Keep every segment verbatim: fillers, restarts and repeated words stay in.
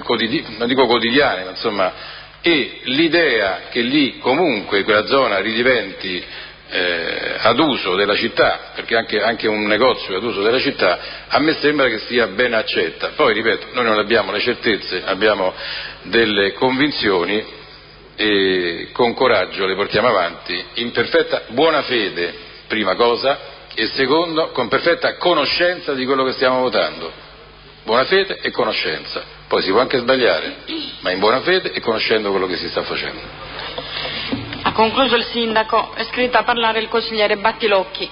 quotidi- non dico quotidiane, ma insomma, e l'idea che lì comunque quella zona ridiventi eh, ad uso della città, perché anche, anche un negozio è ad uso della città, a me sembra che sia ben accetta. Poi ripeto, noi non abbiamo le certezze, abbiamo delle convinzioni e con coraggio le portiamo avanti, in perfetta buona fede, prima cosa, e secondo, con perfetta conoscenza di quello che stiamo votando. Buona fede e conoscenza. Poi si può anche sbagliare, ma in buona fede e conoscendo quello che si sta facendo. Ha concluso il sindaco, è iscritto a parlare il consigliere Battilocchi.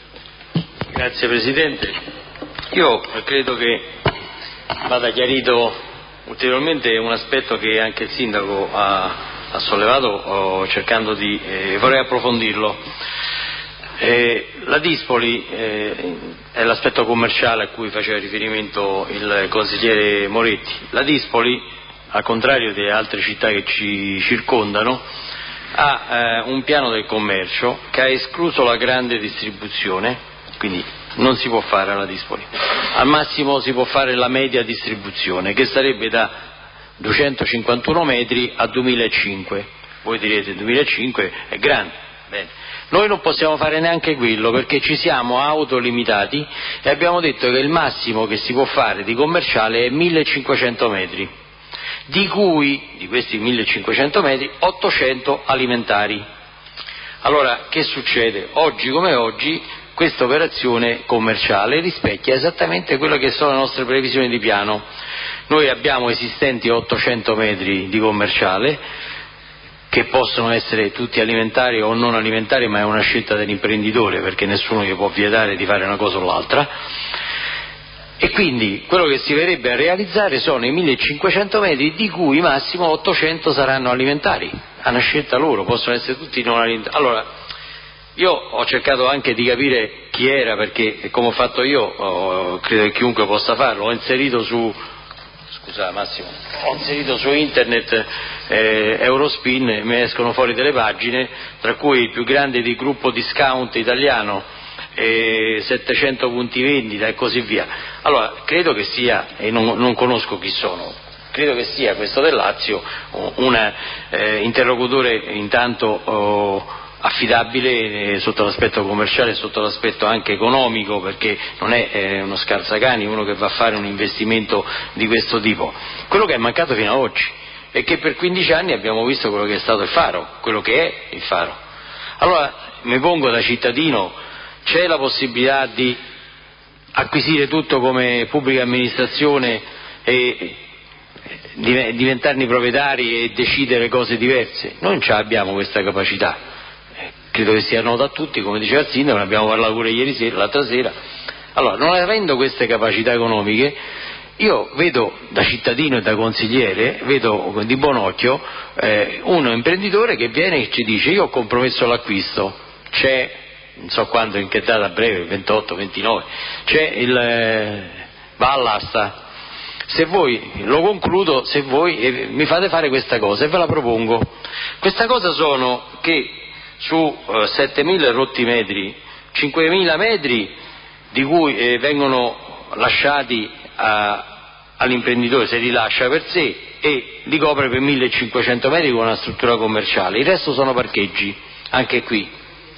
Grazie Presidente. Io credo che vada chiarito ulteriormente un aspetto che anche il sindaco ha, ha sollevato, oh, cercando di, eh, vorrei approfondirlo. Eh, la Dispoli eh, è l'aspetto commerciale a cui faceva riferimento il consigliere Moretti. La Dispoli, al contrario delle altre città che ci circondano, ha eh, un piano del commercio che ha escluso la grande distribuzione, quindi non si può fare alla Dispoli. Al massimo si può fare la media distribuzione, che sarebbe da duecentocinquantuno metri a duemilacinque. Voi direte duemilacinque è grande. Bene. Noi non possiamo fare neanche quello perché ci siamo autolimitati e abbiamo detto che il massimo che si può fare di commerciale è millecinquecento metri, di cui, di questi millecinquecento metri, ottocento alimentari. Allora, che succede? Oggi come oggi questa operazione commerciale rispecchia esattamente quello che sono le nostre previsioni di piano. Noi abbiamo esistenti ottocento metri di commerciale, che possono essere tutti alimentari o non alimentari, ma è una scelta dell'imprenditore, perché nessuno gli può vietare di fare una cosa o l'altra, e quindi quello che si verrebbe a realizzare sono i millecinquecento metri, di cui massimo ottocento saranno alimentari. È una scelta loro, possono essere tutti non alimentari. Allora, io ho cercato anche di capire chi era, perché come ho fatto io, oh, credo che chiunque possa farlo, ho inserito su scusa Massimo, ho inserito su internet eh, Eurospin, mi escono fuori delle pagine, tra cui il più grande di gruppo discount italiano, eh, settecento punti vendita e così via. Allora, credo che sia, e non, non conosco chi sono, credo che sia questo del Lazio un eh, interlocutore intanto oh, affidabile eh, sotto l'aspetto commerciale e sotto l'aspetto anche economico, perché non è eh, uno scarsacani, uno che va a fare un investimento di questo tipo. Quello che è mancato fino ad oggi è che per quindici anni abbiamo visto quello che è stato il Faro, quello che è il Faro. Allora mi pongo da cittadino: c'è la possibilità di acquisire tutto come pubblica amministrazione e diventarne proprietari e decidere cose diverse? Noi non ce l'abbiamo questa capacità. Credo che sia nota a tutti, come diceva il sindaco, ne abbiamo parlato pure ieri sera, l'altra sera. Allora, non avendo queste capacità economiche, io vedo da cittadino e da consigliere, vedo di buon occhio eh, uno imprenditore che viene e ci dice: io ho compromesso l'acquisto, c'è, non so quando, in che data a breve, ventotto, ventinove, c'è il, eh, va all'asta. Se voi, lo concludo, se voi eh, mi fate fare questa cosa e ve la propongo. Questa cosa sono che su eh, settemila rotti metri, cinquemila metri di cui eh, vengono lasciati a, all'imprenditore, se li lascia per sé, e li copre per millecinquecento metri con una struttura commerciale. Il resto sono parcheggi, anche qui.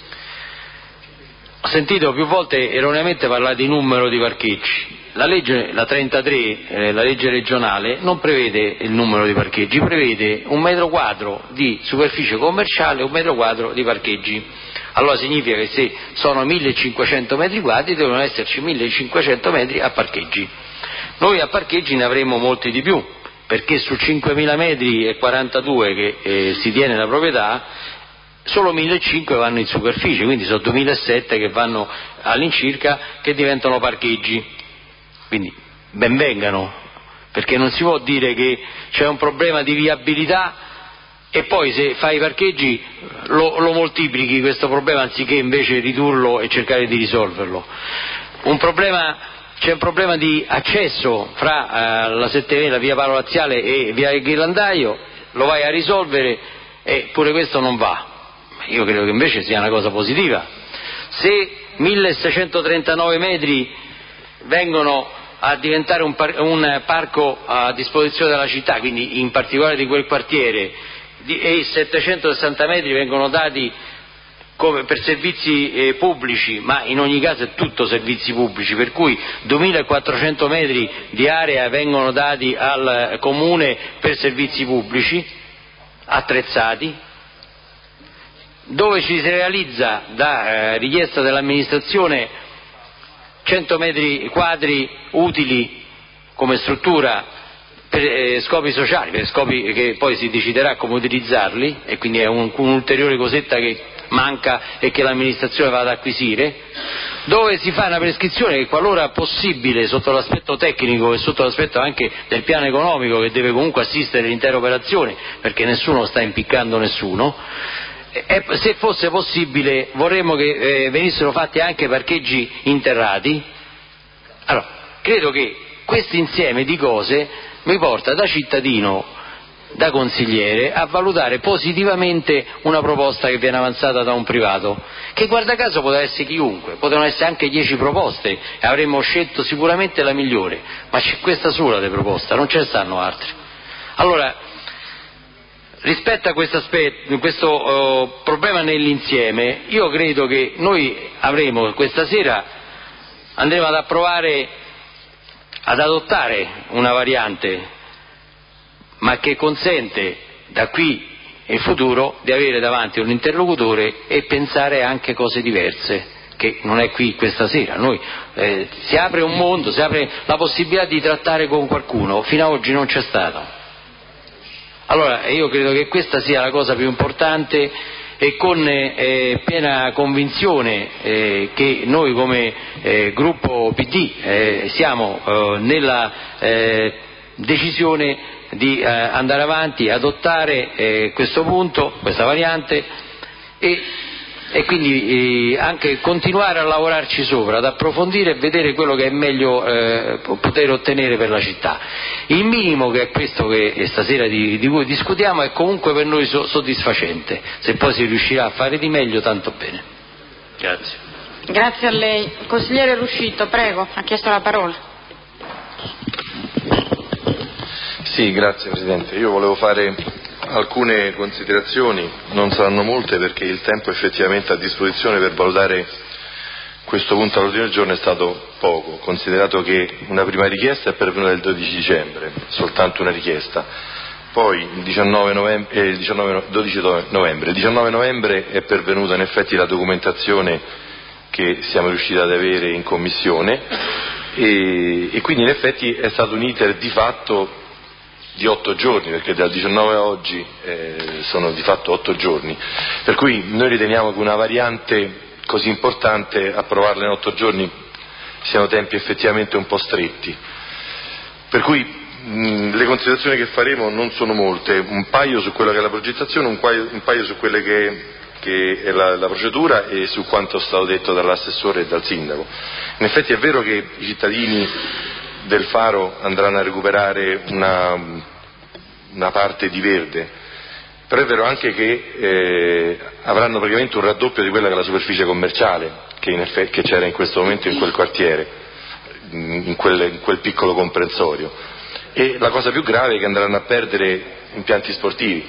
Ho sentito più volte erroneamente parlare di numero di parcheggi. La legge, la trentatré, eh, la legge regionale, non prevede il numero di parcheggi, prevede un metro quadro di superficie commerciale e un metro quadro di parcheggi. Allora significa che se sono millecinquecento metri quadri devono esserci millecinquecento metri a parcheggi. Noi a parcheggi ne avremo molti di più, perché su cinquemila metri e quarantadue che eh, si tiene la proprietà, solo millecinquecento vanno in superficie, quindi sono duemilasette che vanno all'incirca, che diventano parcheggi. Quindi ben vengano, perché non si può dire che c'è un problema di viabilità e poi se fai i parcheggi lo, lo moltiplichi questo problema, anziché invece ridurlo e cercare di risolverlo. Un problema, c'è un problema di accesso fra uh, la Settemila, via Paolo Laziale e via il Ghirlandaio, lo vai a risolvere e pure questo non va. Io credo che invece sia una cosa positiva. Se milleseicentotrentanove metri vengono a diventare un, par- un parco a disposizione della città, quindi in particolare di quel quartiere, di- e i settecentosessanta metri vengono dati come per servizi eh, pubblici, ma in ogni caso è tutto servizi pubblici, per cui duemilaquattrocento metri di area vengono dati al comune per servizi pubblici attrezzati, dove ci si realizza da eh, richiesta dell'amministrazione cento metri quadri utili come struttura per eh, scopi sociali, per scopi che poi si deciderà come utilizzarli, e quindi è un, un'ulteriore cosetta che manca e che l'amministrazione va ad acquisire, dove si fa una prescrizione che, qualora possibile, sotto l'aspetto tecnico e sotto l'aspetto anche del piano economico, che deve comunque assistere l'intera operazione perché nessuno sta impiccando nessuno, e se fosse possibile vorremmo che eh, venissero fatti anche parcheggi interrati. Allora, credo che questo insieme di cose mi porta da cittadino, da consigliere, a valutare positivamente una proposta che viene avanzata da un privato, che guarda caso poteva essere chiunque, potevano essere anche dieci proposte e avremmo scelto sicuramente la migliore, ma c'è questa sola di proposta, non ce ne stanno altre. Allora, rispetto a questo, aspetto, questo uh, problema nell'insieme, io credo che noi avremo questa sera, andremo ad approvare, ad adottare una variante, ma che consente da qui in futuro di avere davanti un interlocutore e pensare anche cose diverse, che non è qui questa sera. Noi, eh, si apre un mondo, si apre la possibilità di trattare con qualcuno, fino ad oggi non c'è stato. Allora io credo che questa sia la cosa più importante, e con eh, piena convinzione eh, che noi come eh, gruppo P D eh, siamo eh, nella eh, decisione di eh, andare avanti, adottare eh, questo punto, questa variante, e, e quindi eh, anche continuare a lavorarci sopra, ad approfondire e vedere quello che è meglio eh, poter ottenere per la città. Il minimo, che è questo che stasera di, di cui discutiamo, è comunque per noi so, soddisfacente. Se poi si riuscirà a fare di meglio, tanto bene. Grazie. Grazie a lei. Il consigliere Ruscito, prego, ha chiesto la parola. Sì, grazie Presidente. Io volevo fare alcune considerazioni, non saranno molte perché il tempo effettivamente a disposizione per valutare questo punto all'ordine del giorno è stato poco, considerato che una prima richiesta è pervenuta il dodici dicembre, soltanto una richiesta, poi il diciannove novembre, eh, il diciannove, dodici novembre, il diciannove novembre è pervenuta in effetti la documentazione che siamo riusciti ad avere in commissione, e, e quindi in effetti è stato un iter di fatto di otto giorni, perché dal diciannove a oggi eh, sono di fatto otto giorni, per cui noi riteniamo che una variante così importante, approvarla in otto giorni, siano tempi effettivamente un po' stretti, per cui mh, le considerazioni che faremo non sono molte, un paio su quella che è la progettazione, un paio, un paio su quelle che, che è la, la procedura e su quanto è stato detto dall'assessore e dal sindaco. In effetti è vero che i cittadini del Faro andranno a recuperare una, una parte di verde, però è vero anche che eh, avranno praticamente un raddoppio di quella che è la superficie commerciale che, in effetti, che c'era in questo momento in quel quartiere, in quel, in quel piccolo comprensorio, e la cosa più grave è che andranno a perdere impianti sportivi.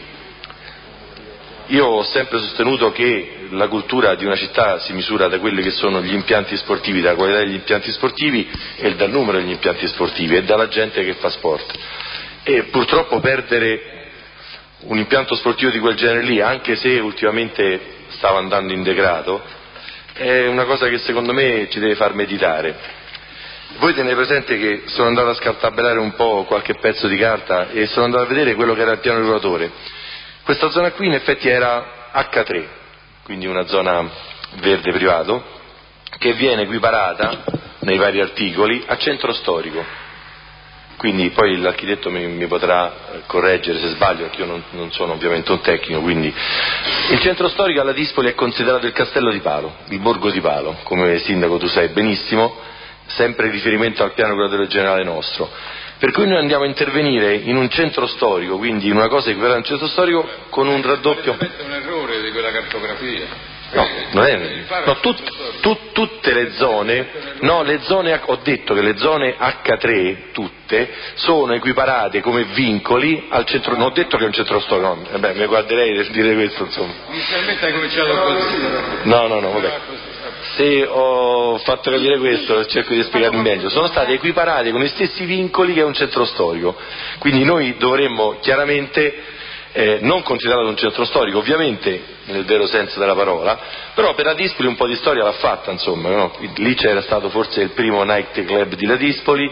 Io ho sempre sostenuto che la cultura di una città si misura da quelli che sono gli impianti sportivi, dalla qualità degli impianti sportivi e dal numero degli impianti sportivi e dalla gente che fa sport, e purtroppo perdere un impianto sportivo di quel genere lì, anche se ultimamente stava andando in degrado, è una cosa che secondo me ci deve far meditare. Voi tenete presente che sono andato a scartabellare un po' qualche pezzo di carta e sono andato a vedere quello che era il piano regolatore. Questa zona qui in effetti era acca tre, quindi una zona verde privato, che viene equiparata nei vari articoli a centro storico. Quindi poi l'architetto mi, mi potrà correggere se sbaglio, perché io non, non sono ovviamente un tecnico, quindi il centro storico alla Dispoli è considerato il castello di Palo, il borgo di Palo, come sindaco tu sai benissimo, sempre in riferimento al piano regolatore generale nostro. Per cui noi andiamo a intervenire in un centro storico, quindi in una cosa equivalente a un centro storico, con un raddoppio. È un errore di quella cartografia. No, non è, no tut, tut, tutte le zone, no, le zone, ho detto che le zone acca tre, tutte, sono equiparate come vincoli al centro, non ho detto che è un centro storico, no, vabbè, mi guarderei per dire questo, insomma. Inizialmente hai cominciato così. No, no, no, vabbè. Se ho fatto capire questo, cerco di spiegarmi meglio, sono state equiparate con gli stessi vincoli che è un centro storico, quindi noi dovremmo chiaramente Eh, non considerato un centro storico, ovviamente nel vero senso della parola, però per Ladispoli un po' di storia l'ha fatta, insomma, no? Lì c'era stato forse il primo night club di Ladispoli,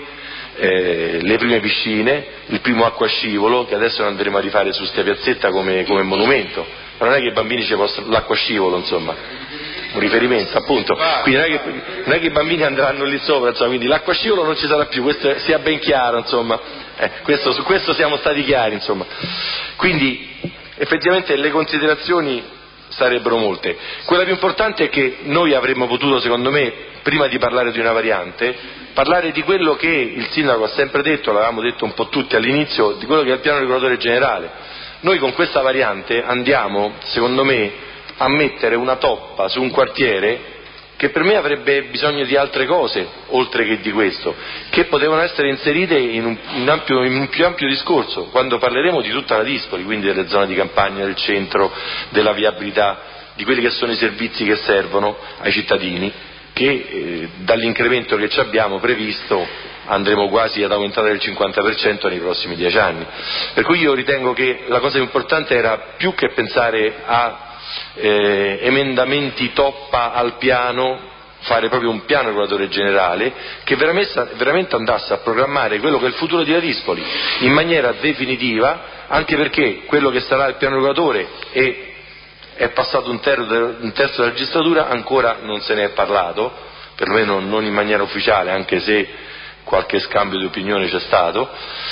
eh, le prime piscine, il primo acquascivolo, che adesso andremo a rifare su sta piazzetta come, come monumento, ma non è che i bambini ci possono, l'acquascivolo, insomma, un riferimento appunto, quindi non è che, non è che i bambini andranno lì sopra, insomma, quindi l'acquascivolo non ci sarà più, questo sia ben chiaro, insomma. Eh, questo, su questo siamo stati chiari, insomma. Quindi effettivamente le considerazioni sarebbero molte. Quella più importante è che noi avremmo potuto, secondo me, prima di parlare di una variante, parlare di quello che il sindaco ha sempre detto, l'avevamo detto un po' tutti all'inizio, di quello che è il piano regolatore generale. Noi con questa variante andiamo, secondo me, a mettere una toppa su un quartiere che per me avrebbe bisogno di altre cose, oltre che di questo, che potevano essere inserite in un, in ampio, in un più ampio discorso, quando parleremo di tutta Ladispoli, quindi delle zone di campagna, del centro, della viabilità, di quelli che sono i servizi che servono ai cittadini, che eh, dall'incremento che ci abbiamo previsto andremo quasi ad aumentare del cinquanta per cento nei prossimi dieci anni. Per cui io ritengo che la cosa importante era più che pensare a Eh, emendamenti toppa al piano, fare proprio un piano regolatore generale che veramente, veramente andasse a programmare quello che è il futuro di Ladispoli in maniera definitiva, anche perché quello che sarà il piano regolatore e è passato un terzo, un terzo della legislatura, ancora non se ne è parlato, perlomeno non in maniera ufficiale, anche se qualche scambio di opinione c'è stato,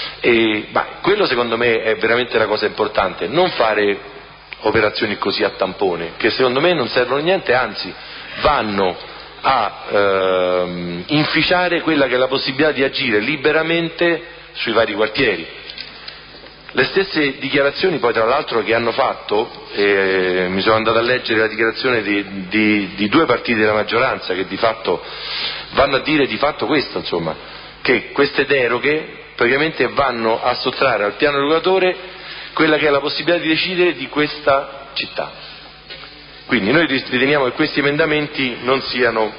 e beh, quello secondo me è veramente la cosa importante, non fare operazioni così a tampone, che secondo me non servono a niente, anzi vanno a ehm, inficiare quella che è la possibilità di agire liberamente sui vari quartieri. Le stesse dichiarazioni poi tra l'altro che hanno fatto, eh, mi sono andato a leggere la dichiarazione di, di, di due partiti della maggioranza che di fatto vanno a dire di fatto questo, insomma, che queste deroghe praticamente vanno a sottrarre al piano regolatore quella che è la possibilità di decidere di questa città. Quindi noi riteniamo che questi emendamenti non siano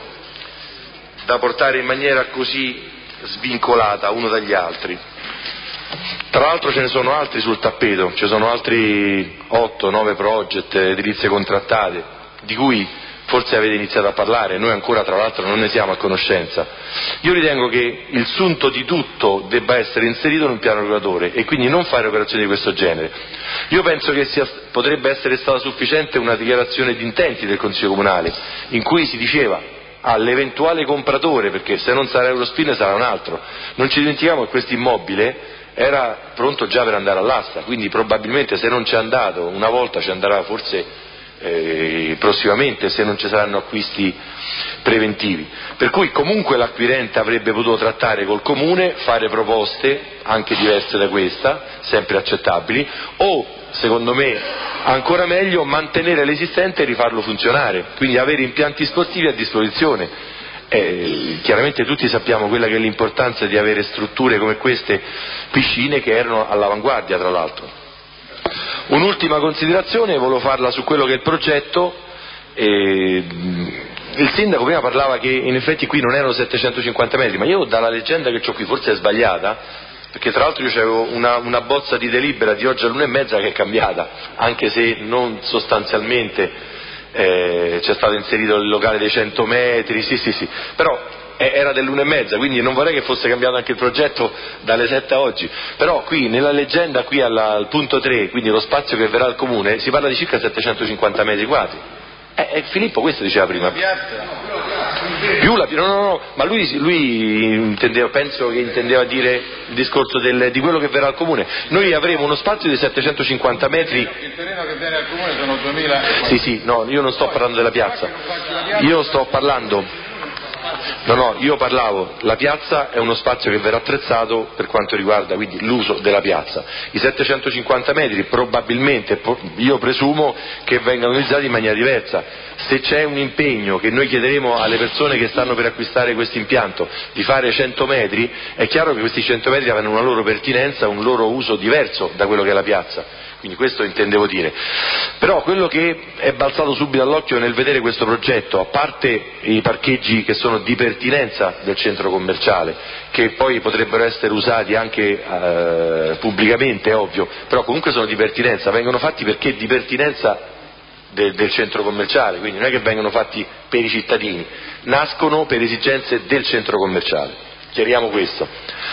da portare in maniera così svincolata uno dagli altri. Tra l'altro ce ne sono altri sul tappeto, ci sono altri otto nove project, edilizie contrattate, di cui forse avete iniziato a parlare, noi ancora tra l'altro non ne siamo a conoscenza. Io ritengo che il sunto di tutto debba essere inserito in un piano regolatore e quindi non fare operazioni di questo genere. Io penso che sia, potrebbe essere stata sufficiente una dichiarazione di intenti del Consiglio Comunale, in cui si diceva all'eventuale compratore, perché se non sarà Eurospin sarà un altro, non ci dimentichiamo che questo immobile era pronto già per andare all'asta, quindi probabilmente se non c'è andato una volta ci andrà forse Eh, prossimamente se non ci saranno acquisti preventivi, per cui comunque l'acquirente avrebbe potuto trattare col comune, fare proposte anche diverse da questa, sempre accettabili, o secondo me ancora meglio mantenere l'esistente e rifarlo funzionare, quindi avere impianti sportivi a disposizione. Eh, chiaramente tutti sappiamo quella che è l'importanza di avere strutture come queste, piscine che erano all'avanguardia tra l'altro. Un'ultima considerazione, volevo farla su quello che è il progetto. Eh, il sindaco prima parlava che in effetti qui non erano settecentocinquanta metri, ma io dalla leggenda che ho qui, forse è sbagliata, perché tra l'altro io avevo una, una bozza di delibera di oggi all'una e mezza che è cambiata, anche se non sostanzialmente eh, c'è stato inserito il locale dei cento metri, sì sì sì, però era dell'una e mezza, quindi non vorrei che fosse cambiato anche il progetto dalle sette a oggi, però qui nella leggenda qui alla, al punto tre, quindi lo spazio che verrà al comune, si parla di circa settecentocinquanta metri quadri. Eh, eh, Filippo questo diceva prima. Più la no, no, no, ma lui, lui intendeva, penso che intendeva dire il discorso del, di quello che verrà al comune. Noi avremo uno spazio di settecentocinquanta metri. Il terreno che viene al comune sono duemila. Sì, sì, no, io non sto parlando della piazza. Io sto parlando No, no, io parlavo, la piazza è uno spazio che verrà attrezzato per quanto riguarda quindi l'uso della piazza. I settecentocinquanta metri probabilmente, io presumo che vengano utilizzati in maniera diversa. Se c'è un impegno che noi chiederemo alle persone che stanno per acquistare questo impianto di fare cento metri, è chiaro che questi cento metri avranno una loro pertinenza, un loro uso diverso da quello che è la piazza. Quindi questo intendevo dire. Però quello che è balzato subito all'occhio nel vedere questo progetto, a parte i parcheggi che sono di pertinenza del centro commerciale, che poi potrebbero essere usati anche eh, pubblicamente, è ovvio, però comunque sono di pertinenza, vengono fatti perché di pertinenza de, del centro commerciale, quindi non è che vengono fatti per i cittadini, nascono per esigenze del centro commerciale. Chiariamo questo.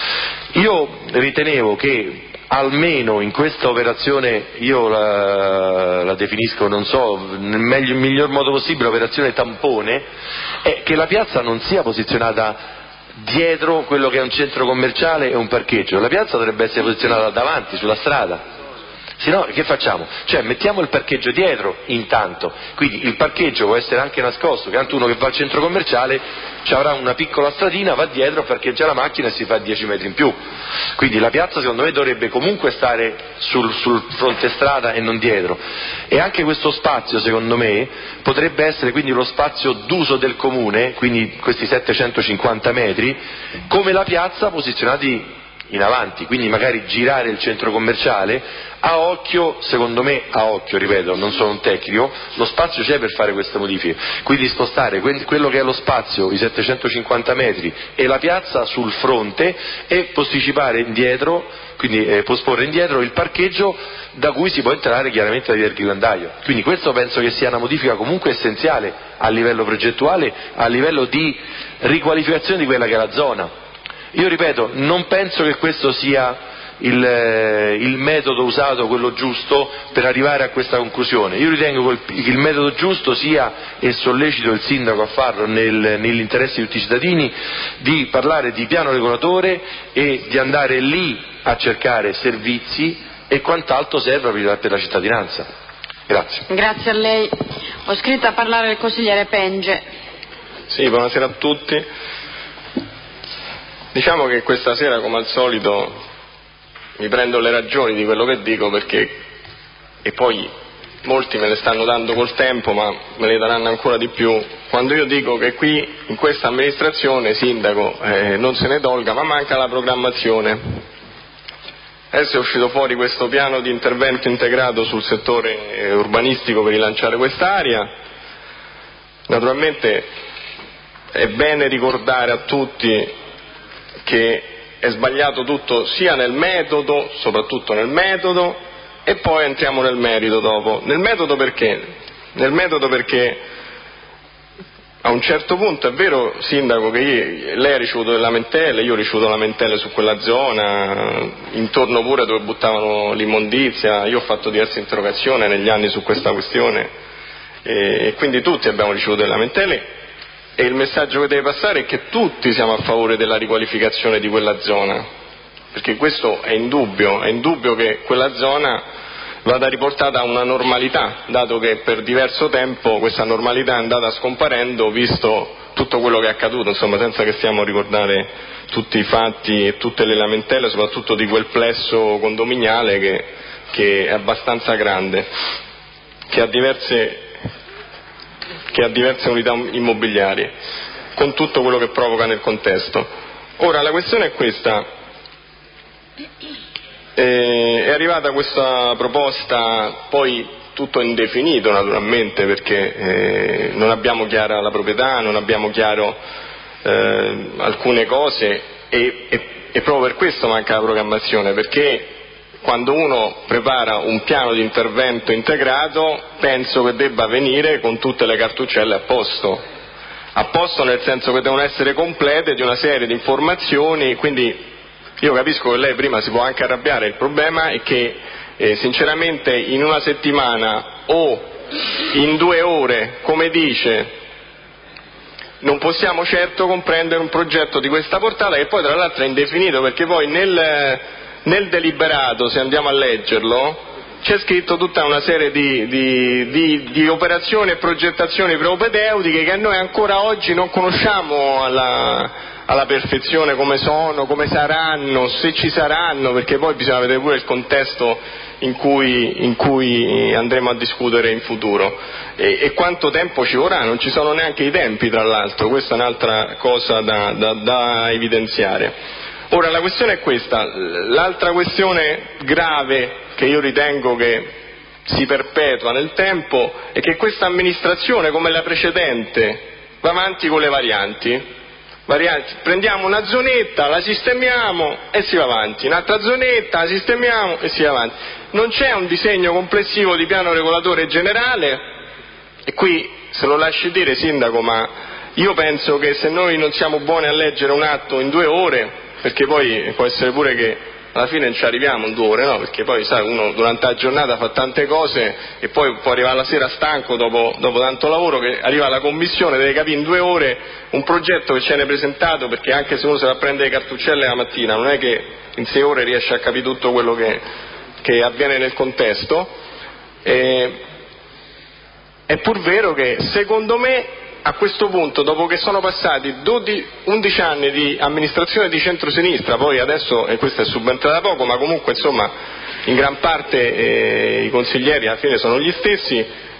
Io ritenevo che almeno in questa operazione, io la, la definisco, non so, nel meglio, miglior modo possibile, operazione tampone, è che la piazza non sia posizionata dietro quello che è un centro commerciale e un parcheggio. La piazza dovrebbe essere posizionata davanti, sulla strada. Se no, che facciamo? Cioè, mettiamo il parcheggio dietro intanto, quindi il parcheggio può essere anche nascosto, che anche uno che va al centro commerciale ci avrà una piccola stradina, va dietro, parcheggia la macchina e si fa dieci metri in più. Quindi la piazza secondo me dovrebbe comunque stare sul, sul fronte strada e non dietro. E anche questo spazio secondo me potrebbe essere quindi lo spazio d'uso del comune, quindi questi settecentocinquanta metri, come la piazza posizionati in avanti, quindi magari girare il centro commerciale a occhio, secondo me a occhio, ripeto, non sono un tecnico, lo spazio c'è per fare queste modifiche, quindi spostare quello che è lo spazio, i settecentocinquanta metri e la piazza sul fronte e posticipare indietro, quindi eh, posporre indietro il parcheggio da cui si può entrare chiaramente da via del Ghirlandaio. Quindi questo penso che sia una modifica comunque essenziale a livello progettuale, a livello di riqualificazione di quella che è la zona. Io ripeto, non penso che questo sia il, eh, il metodo usato, quello giusto, per arrivare a questa conclusione. Io ritengo che il, il metodo giusto sia, e sollecito il sindaco a farlo nel, negli interessi di tutti i cittadini, di parlare di piano regolatore e di andare lì a cercare servizi e quant'altro serve per la cittadinanza. Grazie. Grazie a lei. Ho scritto a parlare il consigliere Penge. Sì, buonasera a tutti. Diciamo che questa sera, come al solito, mi prendo le ragioni di quello che dico, perché, e poi molti me le stanno dando col tempo, ma me le daranno ancora di più, quando io dico che qui, in questa amministrazione, sindaco, eh, non se ne tolga, ma manca la programmazione. Adesso è uscito fuori questo piano di intervento integrato sul settore urbanistico per rilanciare quest'area. Naturalmente è bene ricordare a tutti che è sbagliato tutto sia nel metodo, soprattutto nel metodo, e poi entriamo nel merito dopo. Nel metodo perché? Nel metodo perché a un certo punto è vero, sindaco, che io, lei ha ricevuto delle lamentele, io ho ricevuto lamentele su quella zona, intorno pure dove buttavano l'immondizia, io ho fatto diverse interrogazioni negli anni su questa questione e quindi tutti abbiamo ricevuto delle lamentele. E il messaggio che deve passare è che tutti siamo a favore della riqualificazione di quella zona, perché questo è indubbio, è indubbio che quella zona vada riportata a una normalità, dato che per diverso tempo questa normalità è andata scomparendo, visto tutto quello che è accaduto, insomma, senza che stiamo a ricordare tutti i fatti e tutte le lamentele, soprattutto di quel plesso condominiale che, che è abbastanza grande, che ha diverse che ha diverse unità immobiliari, con tutto quello che provoca nel contesto. Ora la questione è questa, eh, è arrivata questa proposta, poi tutto indefinito naturalmente, perché eh, non abbiamo chiara la proprietà, non abbiamo chiaro eh, alcune cose e, e, e proprio per questo manca la programmazione, perché quando uno prepara un piano di intervento integrato penso che debba venire con tutte le cartuccelle a posto, a posto nel senso che devono essere complete di una serie di informazioni, quindi io capisco che lei prima si può anche arrabbiare, il problema è che eh, sinceramente in una settimana o in due ore, come dice, non possiamo certo comprendere un progetto di questa portata, che poi tra l'altro è indefinito, perché poi nel... Nel deliberato, se andiamo a leggerlo, c'è scritto tutta una serie di, di, di, di operazioni e progettazioni propedeutiche che noi ancora oggi non conosciamo alla, alla perfezione come sono, come saranno, se ci saranno, perché poi bisogna vedere pure il contesto in cui, in cui andremo a discutere in futuro e, e quanto tempo ci vorrà. Non ci sono neanche i tempi, tra l'altro, questa è un'altra cosa da, da, da evidenziare. Ora la questione è questa, l'altra questione grave che io ritengo che si perpetua nel tempo è che questa amministrazione, come la precedente, va avanti con le varianti. varianti. Prendiamo una zonetta, la sistemiamo e si va avanti, un'altra zonetta, la sistemiamo e si va avanti. Non c'è un disegno complessivo di piano regolatore generale, e qui se lo lasci dire, Sindaco, ma io penso che se noi non siamo buoni a leggere un atto in due ore, perché poi può essere pure che alla fine non ci arriviamo in due ore, no? Perché poi sai, uno durante la giornata fa tante cose e poi può arrivare la sera stanco dopo, dopo tanto lavoro, che arriva alla commissione, deve capire in due ore un progetto che ci viene presentato, perché anche se uno se va a prendere le cartuccelle la mattina non è che in sei ore riesce a capire tutto quello che, che avviene nel contesto. E, è pur vero che secondo me a questo punto, dopo che sono passati dodici, undici anni di amministrazione di centrosinistra, poi adesso, e questa è subentrata da poco, ma comunque insomma in gran parte eh, i consiglieri alla fine sono gli stessi,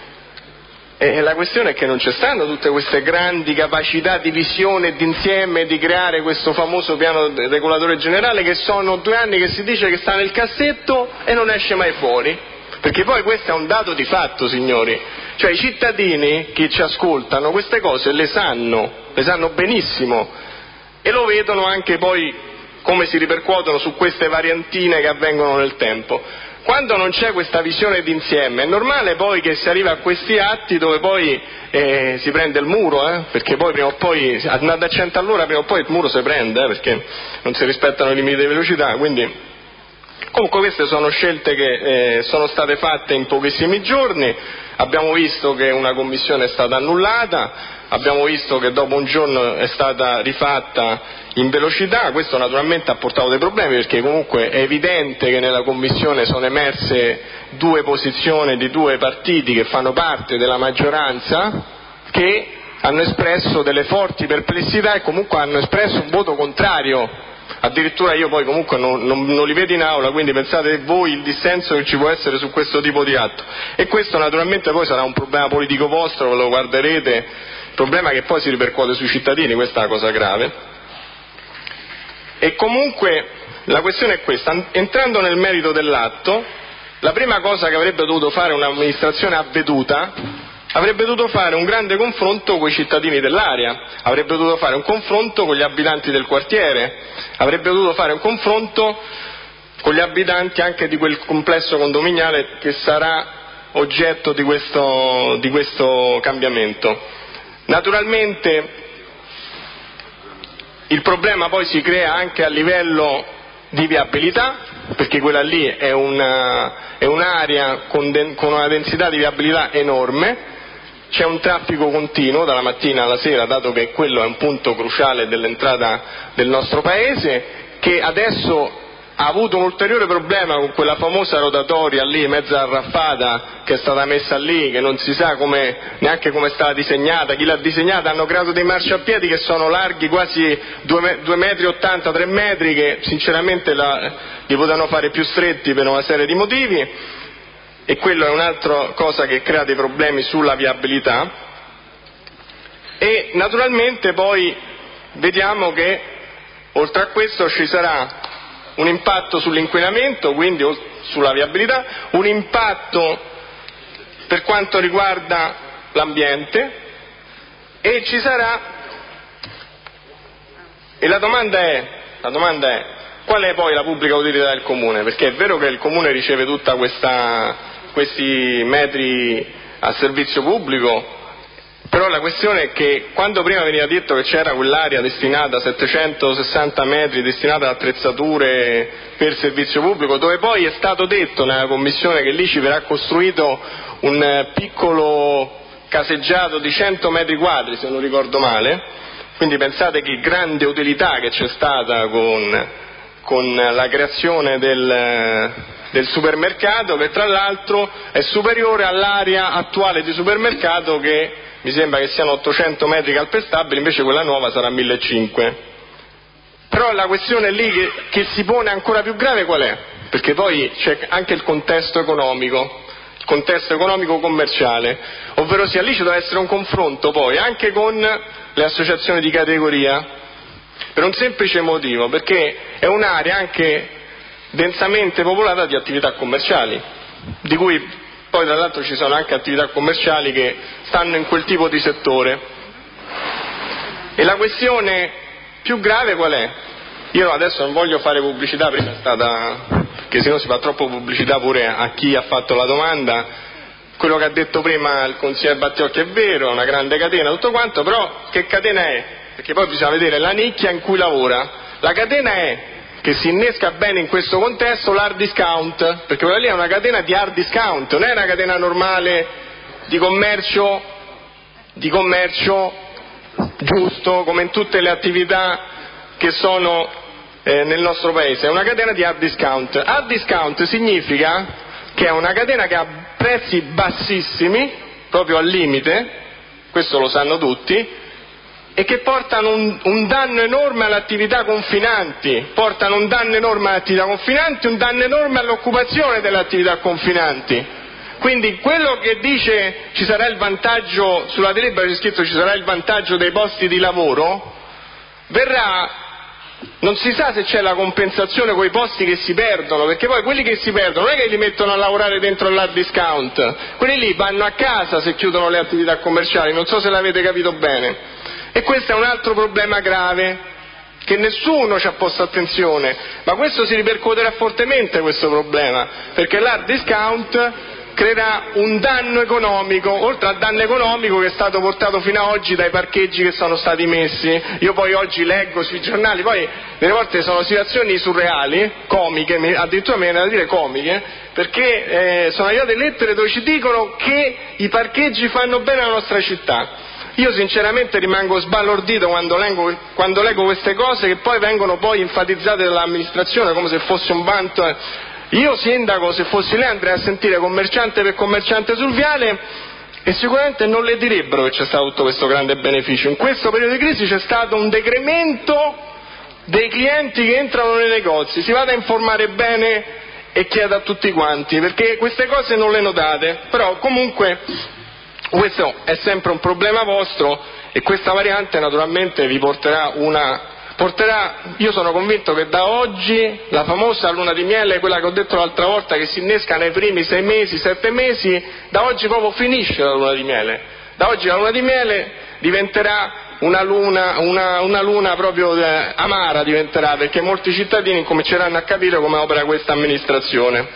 e la questione è che non ci stanno tutte queste grandi capacità di visione e di insieme di creare questo famoso piano regolatore generale, che sono due anni che si dice che sta nel cassetto e non esce mai fuori. Perché poi questo è un dato di fatto, signori, cioè i cittadini che ci ascoltano queste cose le sanno, le sanno benissimo, e lo vedono anche poi come si ripercuotono su queste variantine che avvengono nel tempo. Quando non c'è questa visione d'insieme è normale poi che si arriva a questi atti dove poi eh, si prende il muro, eh, perché poi prima o poi, andando a cento all'ora, prima o poi il muro si prende, eh, perché non si rispettano i limiti di velocità, quindi... Comunque queste sono scelte che eh, sono state fatte in pochissimi giorni. Abbiamo visto che una commissione è stata annullata, abbiamo visto che dopo un giorno è stata rifatta in velocità. Questo naturalmente ha portato dei problemi, perché comunque è evidente che nella commissione sono emerse due posizioni di due partiti che fanno parte della maggioranza, che hanno espresso delle forti perplessità e comunque hanno espresso un voto contrario. Addirittura io poi comunque non, non, non li vedo in aula, quindi pensate voi il dissenso che ci può essere su questo tipo di atto. E questo naturalmente poi sarà un problema politico vostro, ve lo guarderete, il problema è che poi si ripercuote sui cittadini, questa è una cosa grave. E comunque la questione è questa, entrando nel merito dell'atto, la prima cosa che avrebbe dovuto fare un'amministrazione avveduta avrebbe dovuto fare un grande confronto con i cittadini dell'area, avrebbe dovuto fare un confronto con gli abitanti del quartiere, avrebbe dovuto fare un confronto con gli abitanti anche di quel complesso condominiale che sarà oggetto di questo, di questo cambiamento. Naturalmente il problema poi si crea anche a livello di viabilità, perché quella lì è, una, è un'area con, de, con una densità di viabilità enorme. C'è un traffico continuo dalla mattina alla sera, dato che quello è un punto cruciale dell'entrata del nostro paese, che adesso ha avuto un ulteriore problema con quella famosa rotatoria lì, mezza arraffata, che è stata messa lì, che non si sa come, neanche come è stata disegnata. Chi l'ha disegnata, hanno creato dei marciapiedi che sono larghi quasi due metri e ottanta, tre metri, che sinceramente la, li potevano fare più stretti per una serie di motivi. E quello è un'altra cosa che crea dei problemi sulla viabilità. E naturalmente poi vediamo che oltre a questo ci sarà un impatto sull'inquinamento, quindi sulla viabilità, un impatto per quanto riguarda l'ambiente, e ci sarà, e la domanda è, la domanda è qual è poi la pubblica utilità del comune? Perché è vero che il comune riceve tutta questa questi metri a servizio pubblico, però la questione è che quando prima veniva detto che c'era quell'area destinata a settecentosessanta metri, destinata ad attrezzature per servizio pubblico, dove poi è stato detto nella commissione che lì ci verrà costruito un piccolo caseggiato di cento metri quadri, se non ricordo male, quindi pensate che grande utilità che c'è stata con con la creazione del, del supermercato, che tra l'altro è superiore all'area attuale di supermercato, che mi sembra che siano ottocento metri calpestabili, invece quella nuova sarà millecinquecento. Però la questione lì che, che si pone ancora più grave qual è? Perché poi c'è anche il contesto economico, il contesto economico commerciale, ovvero sia lì ci deve essere un confronto poi anche con le associazioni di categoria, per un semplice motivo, perché è un'area anche densamente popolata di attività commerciali, di cui poi tra l'altro ci sono anche attività commerciali che stanno in quel tipo di settore. E la questione più grave qual è? Io adesso non voglio fare pubblicità, prima è stata, che se no si fa troppo pubblicità pure a chi ha fatto la domanda. Quello che ha detto prima il consigliere Battiocchi è vero, è una grande catena, tutto quanto, però che catena è? Perché poi bisogna vedere la nicchia in cui lavora. La catena è che si innesca bene in questo contesto l'hard discount, perché quella lì è una catena di hard discount, non è una catena normale di commercio, di commercio giusto, come in tutte le attività che sono eh, nel nostro paese, è una catena di hard discount. Hard discount significa che è una catena che ha prezzi bassissimi, proprio al limite, questo lo sanno tutti, e che portano un, un danno enorme alle attività confinanti, portano un danno enorme alle attività confinanti, un danno enorme all'occupazione delle attività confinanti. Quindi quello che dice ci sarà il vantaggio, sulla delibera c'è scritto ci sarà il vantaggio dei posti di lavoro, verrà, non si sa se c'è la compensazione con i posti che si perdono, perché poi quelli che si perdono non è che li mettono a lavorare dentro l'hard discount, quelli lì vanno a casa se chiudono le attività commerciali, non so se l'avete capito bene. E questo è un altro problema grave, che nessuno ci ha posto attenzione, ma questo si ripercuoterà fortemente questo problema, perché l'hard discount creerà un danno economico, oltre al danno economico che è stato portato fino ad oggi dai parcheggi che sono stati messi. Io poi oggi leggo sui giornali, poi delle volte sono situazioni surreali, comiche, addirittura mi viene da dire comiche, perché eh, sono arrivate lettere dove ci dicono che i parcheggi fanno bene alla nostra città. Io sinceramente rimango sbalordito quando leggo, quando leggo queste cose che poi vengono poi enfatizzate dall'amministrazione come se fosse un vanto. Io sindaco, se fossi lei, andrei a sentire commerciante per commerciante sul viale e sicuramente non le direbbero che c'è stato tutto questo grande beneficio. In questo periodo di crisi c'è stato un decremento dei clienti che entrano nei negozi, si vada a informare bene e chieda a tutti quanti, perché queste cose non le notate, però comunque questo è sempre un problema vostro e questa variante naturalmente vi porterà una porterà, io sono convinto che da oggi la famosa luna di miele, quella che ho detto l'altra volta che si innesca nei primi sei mesi, sette mesi, da oggi proprio finisce la luna di miele, da oggi la luna di miele diventerà una luna, una, una luna proprio eh, amara diventerà, perché molti cittadini cominceranno a capire come opera questa amministrazione.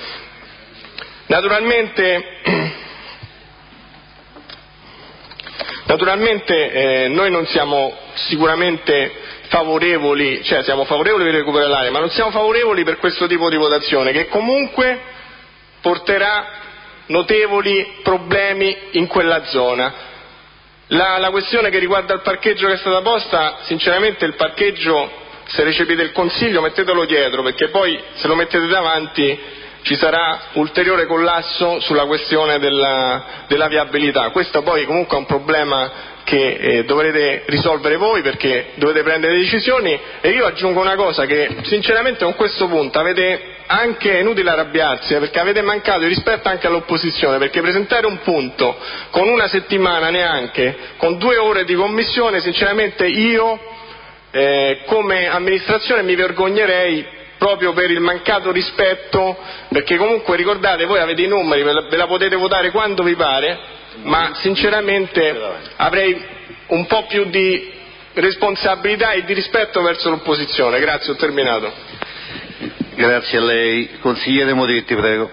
Naturalmente Naturalmente eh, noi non siamo sicuramente favorevoli, cioè siamo favorevoli per recuperare l'area, ma non siamo favorevoli per questo tipo di votazione che comunque porterà notevoli problemi in quella zona. La, la questione che riguarda il parcheggio che è stata posta, sinceramente il parcheggio, se recepite il consiglio mettetelo dietro, perché poi se lo mettete davanti ci sarà ulteriore collasso sulla questione della, della viabilità. Questo poi comunque è un problema che eh, dovrete risolvere voi, perché dovete prendere decisioni, e io aggiungo una cosa, che sinceramente con questo punto avete anche, è inutile arrabbiarsi, eh, perché avete mancato di rispetto anche all'opposizione, perché presentare un punto con una settimana neanche, con due ore di commissione, sinceramente io eh, come amministrazione mi vergognerei proprio per il mancato rispetto, perché comunque ricordate, voi avete i numeri, ve la potete votare quando vi pare, ma sinceramente avrei un po' più di responsabilità e di rispetto verso l'opposizione. Grazie, ho terminato. Grazie a lei. Consigliere Moretti, prego.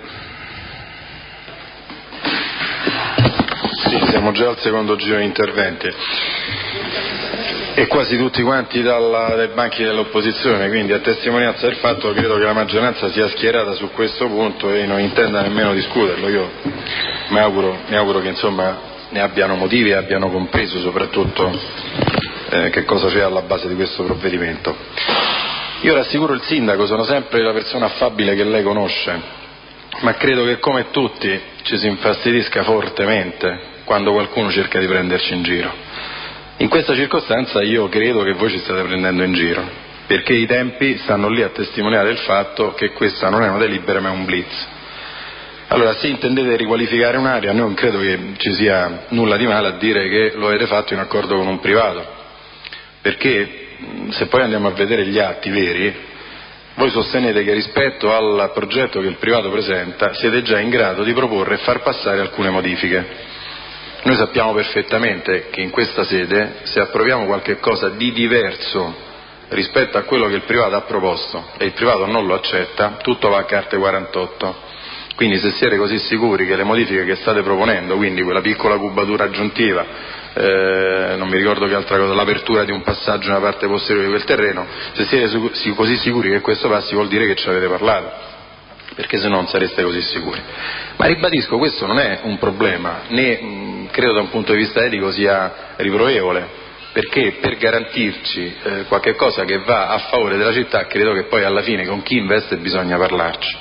Sì, siamo già al secondo giro di interventi e quasi tutti quanti dalla, dai banchi dell'opposizione, quindi a testimonianza del fatto credo che la maggioranza sia schierata su questo punto e non intenda nemmeno discuterlo. Io mi auguro, mi auguro che insomma ne abbiano motivi e abbiano compreso soprattutto eh, che cosa c'è alla base di questo provvedimento. Io rassicuro il sindaco, sono sempre la persona affabile che lei conosce, ma credo che come tutti ci si infastidisca fortemente quando qualcuno cerca di prenderci in giro. In questa circostanza io credo che voi ci state prendendo in giro, perché i tempi stanno lì a testimoniare il fatto che questa non è una delibera ma è un blitz. Allora, se intendete riqualificare un'area, non credo che ci sia nulla di male a dire che lo avete fatto in accordo con un privato, perché se poi andiamo a vedere gli atti veri, voi sostenete che rispetto al progetto che il privato presenta siete già in grado di proporre e far passare alcune modifiche. Noi sappiamo perfettamente che in questa sede, se approviamo qualche cosa di diverso rispetto a quello che il privato ha proposto e il privato non lo accetta, tutto va a carte quarantotto. Quindi se siete così sicuri che le modifiche che state proponendo, quindi quella piccola cubatura aggiuntiva, eh, non mi ricordo che altra cosa, l'apertura di un passaggio nella parte posteriore di quel terreno, se siete su- così sicuri che questo passi vuol dire che ci avete parlato, perché se no non sareste così sicuri. Ma ribadisco, questo non è un problema, né mh, credo da un punto di vista etico sia riprovevole, perché per garantirci eh, qualche cosa che va a favore della città, credo che poi alla fine con chi investe bisogna parlarci.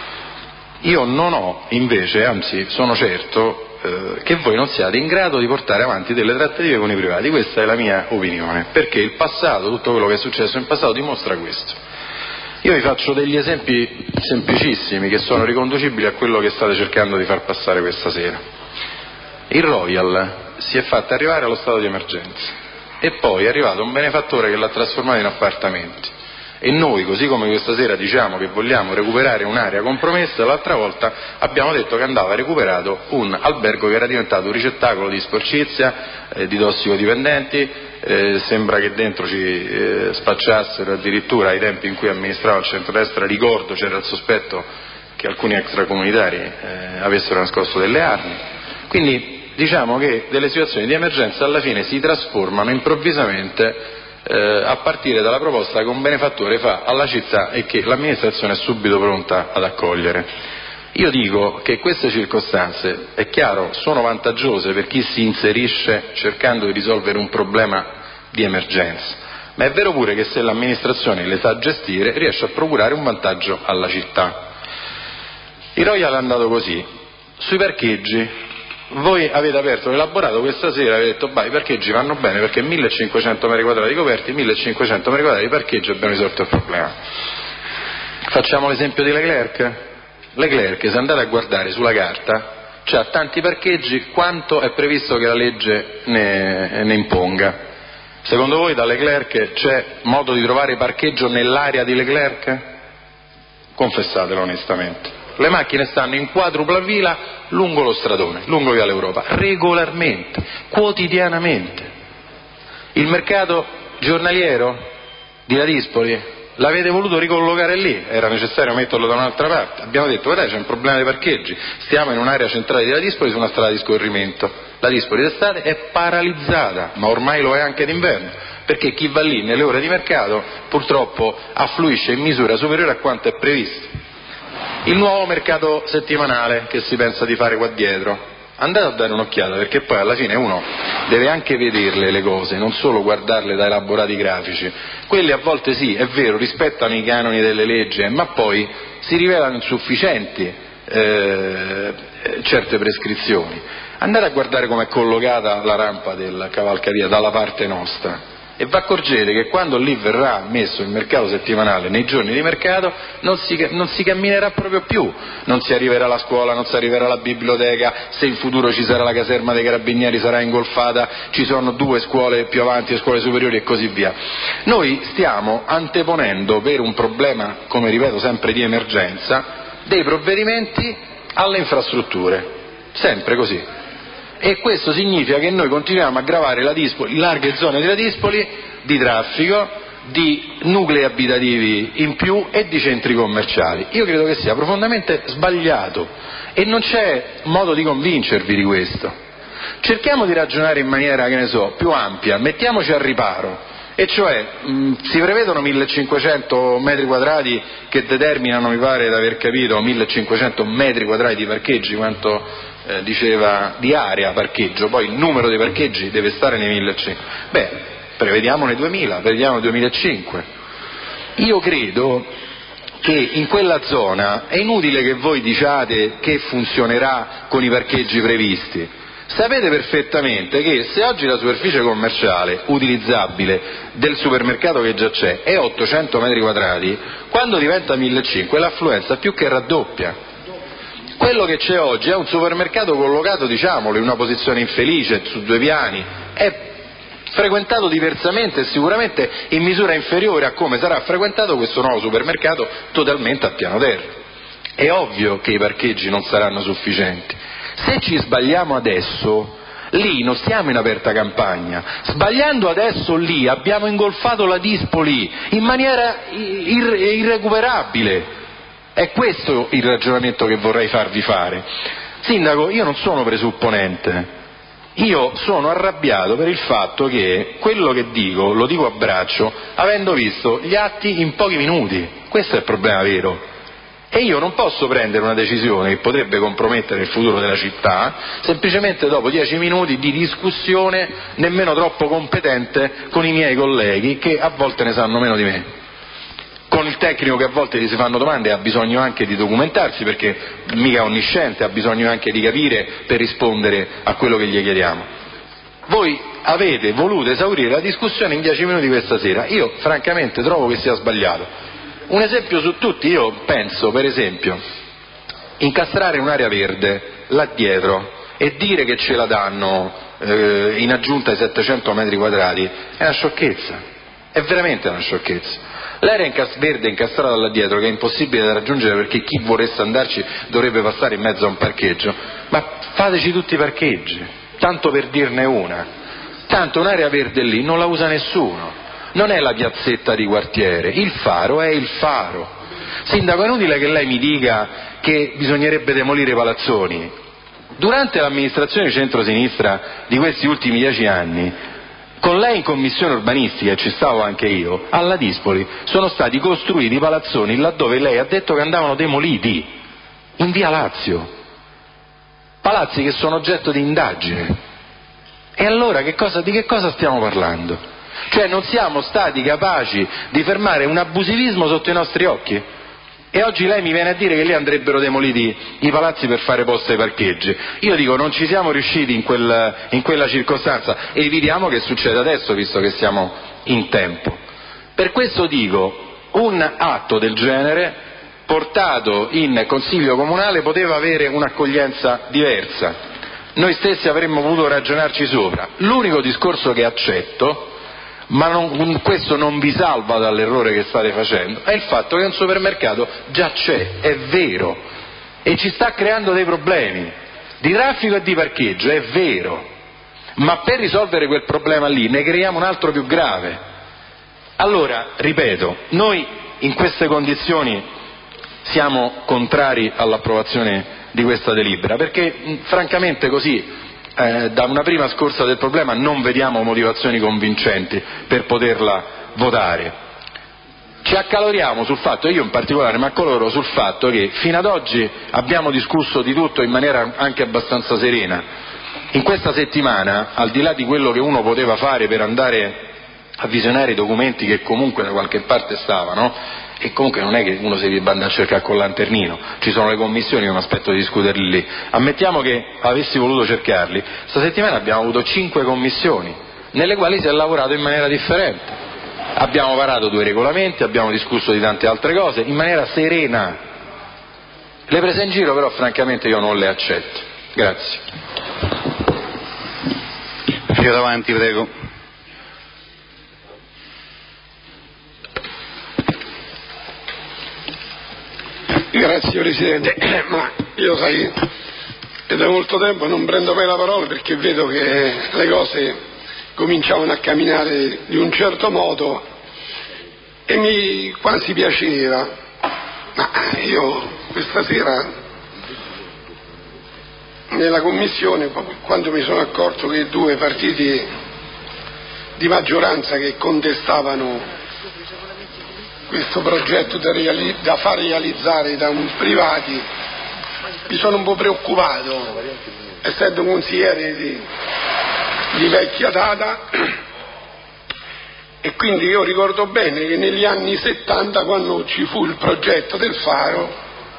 Io non ho invece, anzi sono certo eh, che voi non siate in grado di portare avanti delle trattative con i privati, questa è la mia opinione, perché il passato, tutto quello che è successo in passato dimostra questo. Io vi faccio degli esempi semplicissimi che sono riconducibili a quello che state cercando di far passare questa sera. Il Royal si è fatto arrivare allo stato di emergenza e poi è arrivato un benefattore che l'ha trasformato in appartamenti. E noi, così come questa sera diciamo che vogliamo recuperare un'area compromessa, l'altra volta abbiamo detto che andava recuperato un albergo che era diventato un ricettacolo di sporcizia, eh, di tossicodipendenti, eh, sembra che dentro ci eh, spacciassero addirittura ai tempi in cui amministrava il centrodestra, ricordo c'era il sospetto che alcuni extracomunitari eh, avessero nascosto delle armi. Quindi diciamo che delle situazioni di emergenza alla fine si trasformano improvvisamente Eh, a partire dalla proposta che un benefattore fa alla città e che l'amministrazione è subito pronta ad accogliere. Io dico che queste circostanze, è chiaro, sono vantaggiose per chi si inserisce cercando di risolvere un problema di emergenza, ma è vero pure che se l'amministrazione le sa gestire riesce a procurare un vantaggio alla città. Il Royal è andato così. Sui parcheggi voi avete aperto l'elaborato questa sera e avete detto bah, i parcheggi vanno bene perché millecinquecento metri quadrati coperti, millecinquecento metri quadrati di parcheggio, abbiamo risolto il problema. Facciamo l'esempio di Leclerc. Leclerc, se andate a guardare sulla carta, c'ha tanti parcheggi quanto è previsto che la legge ne, ne imponga. Secondo voi da Leclerc c'è modo di trovare parcheggio nell'area di Leclerc? Confessatelo onestamente. Le macchine stanno in quadrupla fila lungo lo stradone, lungo via l'Europa, regolarmente, quotidianamente. Il mercato giornaliero di Ladispoli l'avete voluto ricollocare lì, era necessario metterlo da un'altra parte. Abbiamo detto, guardate, c'è un problema dei parcheggi, stiamo in un'area centrale di Ladispoli su una strada di scorrimento. Ladispoli d'estate è paralizzata, ma ormai lo è anche d'inverno, perché chi va lì nelle ore di mercato purtroppo affluisce in misura superiore a quanto è previsto. Il nuovo mercato settimanale che si pensa di fare qua dietro, andate a dare un'occhiata, perché poi alla fine uno deve anche vederle le cose, non solo guardarle da elaborati grafici. Quelli a volte sì, è vero, rispettano i canoni delle leggi, ma poi si rivelano insufficienti eh, certe prescrizioni. Andate a guardare come è collocata la rampa della cavalcavia dalla parte nostra e vi accorgete che quando lì verrà messo il mercato settimanale nei giorni di mercato non si, non si camminerà proprio più, non si arriverà alla scuola, non si arriverà alla biblioteca, se in futuro ci sarà la caserma dei carabinieri sarà ingolfata, ci sono due scuole più avanti, scuole superiori e così via. Noi stiamo anteponendo, per un problema, come ripeto sempre di emergenza, dei provvedimenti alle infrastrutture, sempre così. E questo significa che noi continuiamo a gravare la Dispoli, larghe zone di Ladispoli di traffico, di nuclei abitativi in più e di centri commerciali. Io credo che sia profondamente sbagliato e non c'è modo di convincervi di questo. Cerchiamo di ragionare in maniera, che ne so, più ampia, mettiamoci al riparo, e cioè mh, si prevedono millecinquecento metri quadrati che determinano, mi pare di aver capito, millecinquecento metri quadrati di parcheggi, quanto Eh, diceva di area parcheggio, poi il numero dei parcheggi deve stare nei millecinquecento. Beh, prevediamone duemila, prevediamo duemilacinque. io credo che in quella zona è inutile che voi diciate che funzionerà con i parcheggi previsti. Sapete perfettamente che se oggi la superficie commerciale utilizzabile del supermercato che già c'è è ottocento metri quadrati, quando diventa millecinquecento l'affluenza più che raddoppia. Quello che c'è oggi è un supermercato collocato, diciamolo, in una posizione infelice, su due piani, è frequentato diversamente e sicuramente in misura inferiore a come sarà frequentato questo nuovo supermercato totalmente a piano terra. È ovvio che i parcheggi non saranno sufficienti. Se ci sbagliamo adesso, lì non stiamo in aperta campagna. Sbagliando adesso lì abbiamo ingolfato la Dispoli in maniera ir- irrecuperabile. È questo il ragionamento che vorrei farvi fare. Sindaco, io non sono presupponente, io sono arrabbiato per il fatto che quello che dico lo dico a braccio avendo visto gli atti in pochi minuti. Questo è il problema vero. E io non posso prendere una decisione che potrebbe compromettere il futuro della città semplicemente dopo dieci minuti di discussione nemmeno troppo competente con i miei colleghi che a volte ne sanno meno di me, con il tecnico che a volte gli si fanno domande e ha bisogno anche di documentarsi perché mica è onnisciente, ha bisogno anche di capire per rispondere a quello che gli chiediamo. Voi avete voluto esaurire la discussione in dieci minuti questa sera. Io francamente trovo che sia sbagliato. Un esempio su tutti, io penso per esempio incastrare un'area verde là dietro e dire che ce la danno eh, in aggiunta ai settecento metri quadrati è una sciocchezza, è veramente una sciocchezza. L'area incas- verde incastrata là dietro che è impossibile da raggiungere perché chi volesse andarci dovrebbe passare in mezzo a un parcheggio, ma fateci tutti i parcheggi, tanto per dirne una, tanto un'area verde lì non la usa nessuno. Non è la piazzetta di quartiere, il faro è il faro. Sindaco, è inutile che lei mi dica che bisognerebbe demolire i palazzoni. Durante l'amministrazione di centrosinistra di questi ultimi dieci anni, con lei in commissione urbanistica, e ci stavo anche io, alla Dispoli sono stati costruiti i palazzoni laddove lei ha detto che andavano demoliti, in via Lazio. Palazzi che sono oggetto di indagine. E allora che cosa, di che cosa stiamo parlando? Cioè non siamo stati capaci di fermare un abusivismo sotto i nostri occhi e oggi lei mi viene a dire che lì andrebbero demoliti i palazzi per fare posto ai parcheggi. Io dico non ci siamo riusciti in, quel, in quella circostanza, evitiamo che succeda adesso visto che siamo in tempo. Per questo dico un atto del genere portato in Consiglio Comunale poteva avere un'accoglienza diversa, noi stessi avremmo voluto ragionarci sopra. L'unico discorso che accetto, ma non, questo non vi salva dall'errore che state facendo, è il fatto che un supermercato già c'è, è vero, e ci sta creando dei problemi di traffico e di parcheggio, è vero, ma per risolvere quel problema lì ne creiamo un altro più grave. Allora, ripeto, noi in queste condizioni siamo contrari all'approvazione di questa delibera, perché francamente così Eh, da una prima scorsa del problema non vediamo motivazioni convincenti per poterla votare. Ci accaloriamo sul fatto, io in particolare mi accaloro sul fatto che fino ad oggi abbiamo discusso di tutto in maniera anche abbastanza serena. In questa settimana, al di là di quello che uno poteva fare per andare a visionare i documenti che comunque da qualche parte stavano, e comunque non è che uno si debba andare a cercare col lanternino, ci sono le commissioni, non aspetto di discuterli lì. Ammettiamo che avessi voluto cercarli, sta settimana abbiamo avuto cinque commissioni nelle quali si è lavorato in maniera differente, abbiamo varato due regolamenti, abbiamo discusso di tante altre cose in maniera serena. Le prese in giro però francamente io non le accetto. Grazie. Più avanti, prego. Grazie Presidente, ma io sai, è da molto tempo non prendo mai la parola perché vedo che le cose cominciavano a camminare di un certo modo e mi quasi piaceva, ma io questa sera nella commissione, quando mi sono accorto che i due partiti di maggioranza che contestavano questo progetto da, reali- da far realizzare da un privati, mi sono un po' preoccupato, essendo un consigliere di, di vecchia data, E quindi io ricordo bene che negli anni settanta, quando ci fu il progetto del faro,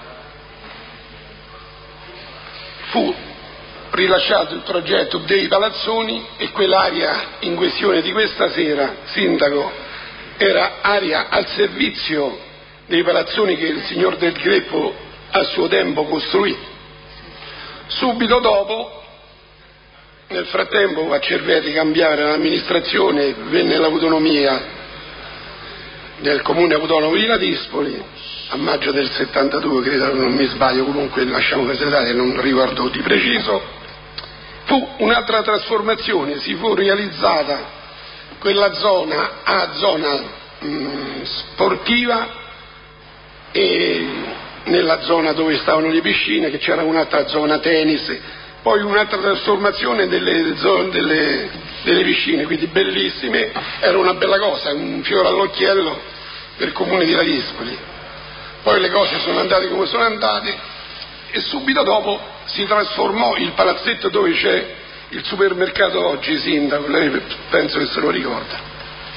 fu rilasciato il progetto dei palazzoni e quell'area in questione di questa sera, sindaco, era area al servizio dei palazzoni che il signor Del Greppo a suo tempo costruì. Subito dopo, nel frattempo, a Cerveteri cambiare l'amministrazione, venne l'autonomia del comune autonomo di Ladispoli a maggio del settantadue, credo, non mi sbaglio, comunque lasciamo perdere, non ricordo di preciso. Fu un'altra trasformazione, si fu realizzata quella zona a zona mh, sportiva, e nella zona dove stavano le piscine, che c'era un'altra zona tennis, poi un'altra trasformazione delle, zone, delle, delle piscine, quindi bellissime, era una bella cosa, un fiore all'occhiello per il comune di Ladispoli. Poi le cose sono andate come sono andate e subito dopo si trasformò il palazzetto dove c'è il supermercato oggi, sindaco, lei penso che se lo ricorda.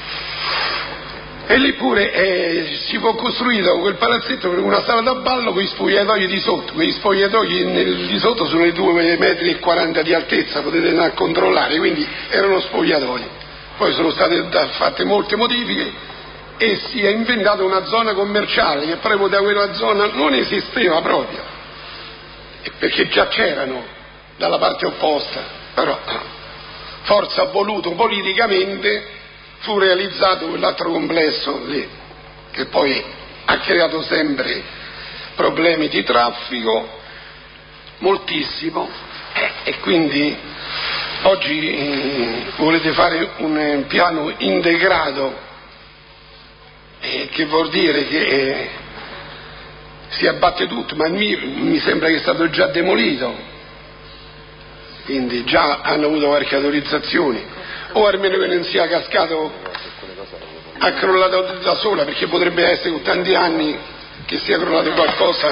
E lì pure eh, si fu costruito quel palazzetto per una sala da ballo con gli spogliatoi di sotto. Quegli spogliatoi nel, di sotto sono i due metri e quaranta di altezza, potete andare a controllare, quindi erano spogliatoi. Poi sono state fatte molte modifiche e si è inventata una zona commerciale che proprio da quella zona non esisteva proprio, perché già c'erano dalla parte opposta, però forza ha voluto politicamente, fu realizzato quell'altro complesso lì, che poi ha creato sempre problemi di traffico, moltissimo, eh, e quindi oggi eh, volete fare un eh, piano integrato, eh, che vuol dire che eh, si abbatte tutto, ma mi, mi sembra che è stato già demolito, quindi già hanno avuto qualche autorizzazione, o almeno che non sia cascato, ha crollato da sola, perché potrebbe essere con tanti anni che sia crollato qualcosa.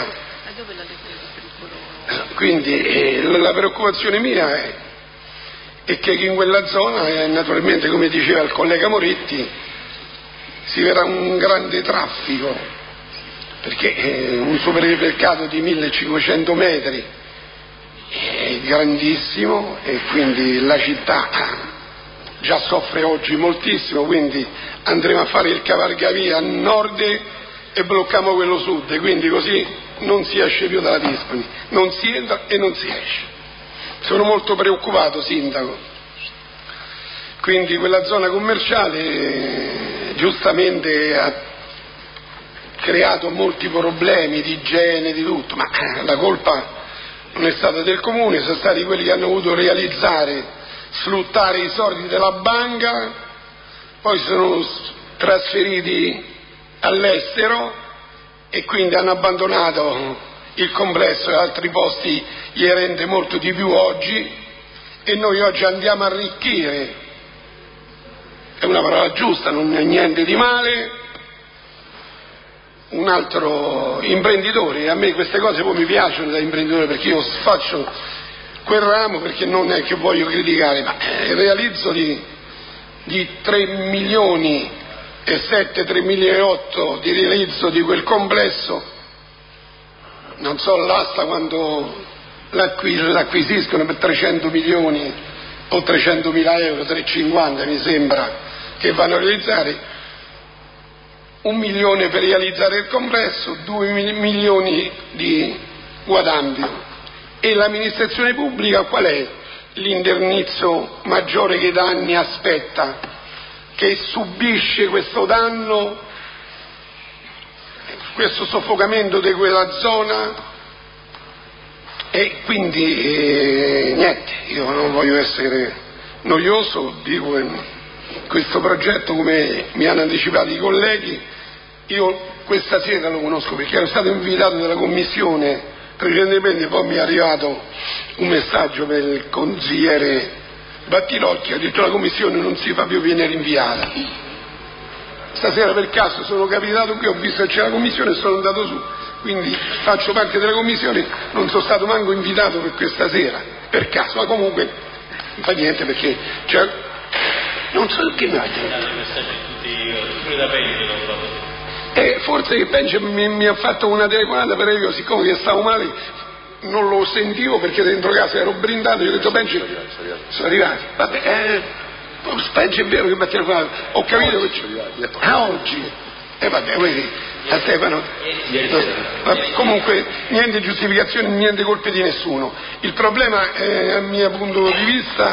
Quindi eh, la preoccupazione mia è, è che in quella zona, eh, naturalmente come diceva il collega Moretti, si verrà un grande traffico, perché eh, un supermercato di millecinquecento metri è grandissimo e quindi la città già soffre oggi moltissimo, quindi andremo a fare il cavalcavia a nord e blocchiamo quello sud, quindi così non si esce più dalla Dispoli, non si entra e non si esce. Sono molto preoccupato, sindaco. Quindi quella zona commerciale eh, giustamente ha creato molti problemi di igiene, di tutto, ma la colpa non è stata del comune, sono stati quelli che hanno voluto realizzare, sfruttare i soldi della banca, poi sono trasferiti all'estero e quindi hanno abbandonato il complesso e altri posti gli rende molto di più oggi, e noi oggi andiamo a arricchire, è una parola giusta, non è niente di male, un altro imprenditore. A me queste cose poi mi piacciono da imprenditore, perché io faccio quel ramo, perché non è che voglio criticare, ma il realizzo di, di tre milioni e sette, tre milioni e otto di realizzo di quel complesso, non so l'asta quando l'acquisiscono per trecento milioni o trecentomila euro, trecentocinquanta mi sembra che vanno a realizzare, un milione per realizzare il complesso, due milioni di guadagno. E l'amministrazione pubblica qual è l'indennizzo maggiore che da anni aspetta, che subisce questo danno, questo soffocamento di quella zona? E quindi eh, niente, io non voglio essere noioso, dico eh, questo progetto, come mi hanno anticipato i colleghi, io questa sera lo conosco perché ero stato invitato dalla commissione precedentemente, poi mi è arrivato un messaggio per il consigliere Battilocchi, ha detto la commissione non si fa più, viene rinviata. Stasera per caso sono capitato qui, ho visto che c'è la commissione e sono andato su, quindi faccio parte della commissione, non sono stato manco invitato per questa sera, per caso, ma comunque non fa niente, perché cioè, non so che mi ha detto. da Benji, non so. E forse che Benji mi, mi ha fatto una telefonata, però io siccome che stavo male non lo sentivo perché dentro casa ero brindato, gli ho detto Benji, sono arrivati, vabbè, eh, Benji è vero che mi ha telefonato, ho capito che c'è, ah oggi, e vabbè, quindi a Stefano, vabbè, comunque niente giustificazioni, niente colpe di nessuno. Il problema è, a mio punto di vista,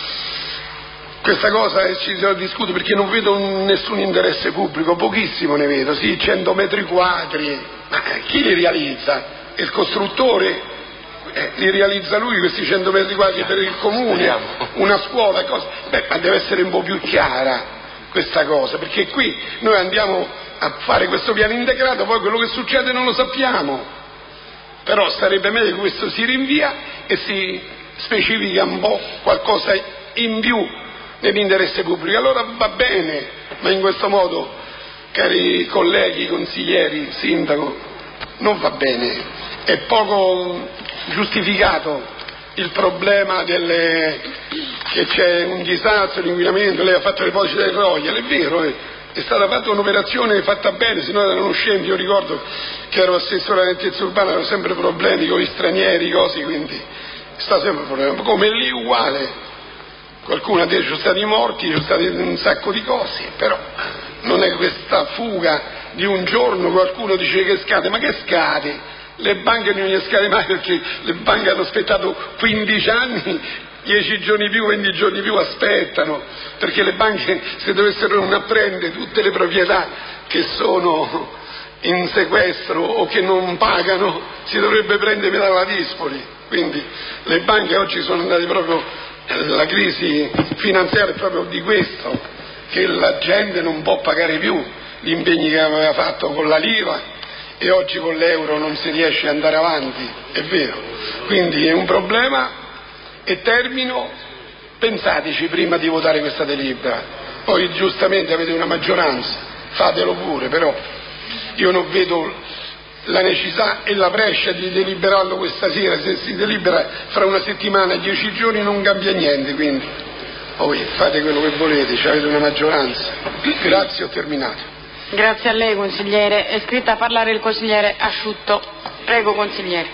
questa cosa eh, ci si discute perché non vedo nessun interesse pubblico, pochissimo ne vedo, sì, cento metri quadri, ma chi li realizza? Il costruttore? Eh, li realizza lui questi cento metri quadri per il comune, una scuola, cosa? Beh, ma deve essere un po' più chiara questa cosa, perché qui noi andiamo a fare questo piano integrato, poi quello che succede non lo sappiamo, però sarebbe meglio che questo si rinvia e si specifica un po' qualcosa in più nell'interesse pubblico, allora va bene, ma in questo modo, cari colleghi, consiglieri, sindaco, non va bene, è poco giustificato il problema delle, che c'è un disastro, l'inquinamento, lei ha fatto le posi del Royal, è vero, è, è stata fatta un'operazione fatta bene, se no erano scemi, io ricordo che ero assessore alla nettezza urbana, erano sempre problemi con gli stranieri, cose, quindi sta sempre un problema, come lì uguale, qualcuno ha detto ci sono stati morti, ci sono stati un sacco di cose, però non è questa fuga di un giorno, qualcuno dice che scade, ma che scade? Le banche non gli scade mai perché le banche hanno aspettato quindici anni, dieci giorni più, venti giorni più aspettano, perché le banche se dovessero non apprendere tutte le proprietà che sono in sequestro o che non pagano, si dovrebbe prendere dalla Dispoli, quindi le banche oggi sono andate proprio, la crisi finanziaria è proprio di questo, che la gente non può pagare più gli impegni che aveva fatto con la lira e oggi con l'euro non si riesce ad andare avanti, è vero, quindi è un problema. E termino, pensateci prima di votare questa delibera, poi giustamente avete una maggioranza, fatelo pure, però io non vedo la necessità e la brescia di deliberarlo questa sera, se si delibera fra una settimana, dieci giorni non cambia niente, quindi poi fate quello che volete, cioè avete una maggioranza. Grazie, ho terminato. Grazie a lei consigliere, è iscritto a parlare il consigliere Asciutto, prego consigliere.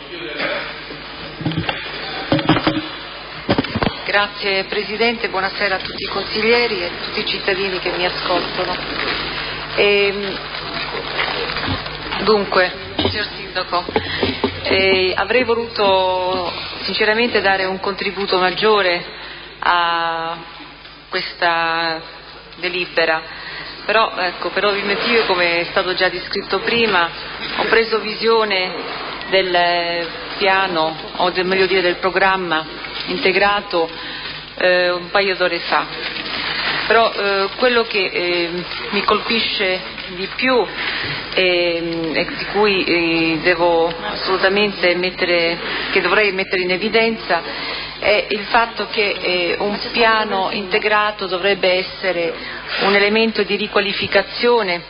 Grazie Presidente, buonasera a tutti i consiglieri e a tutti i cittadini che mi ascoltano. E, dunque, signor Sindaco, eh, avrei voluto sinceramente dare un contributo maggiore a questa delibera, però ecco, per ovvi motivi, come è stato già descritto prima, ho preso visione del piano, o del, meglio dire del programma integrato eh, un paio d'ore fa, però eh, quello che eh, mi colpisce di più eh, e di cui eh, devo assolutamente mettere, che dovrei mettere in evidenza è il fatto che eh, un piano integrato dovrebbe essere un elemento di riqualificazione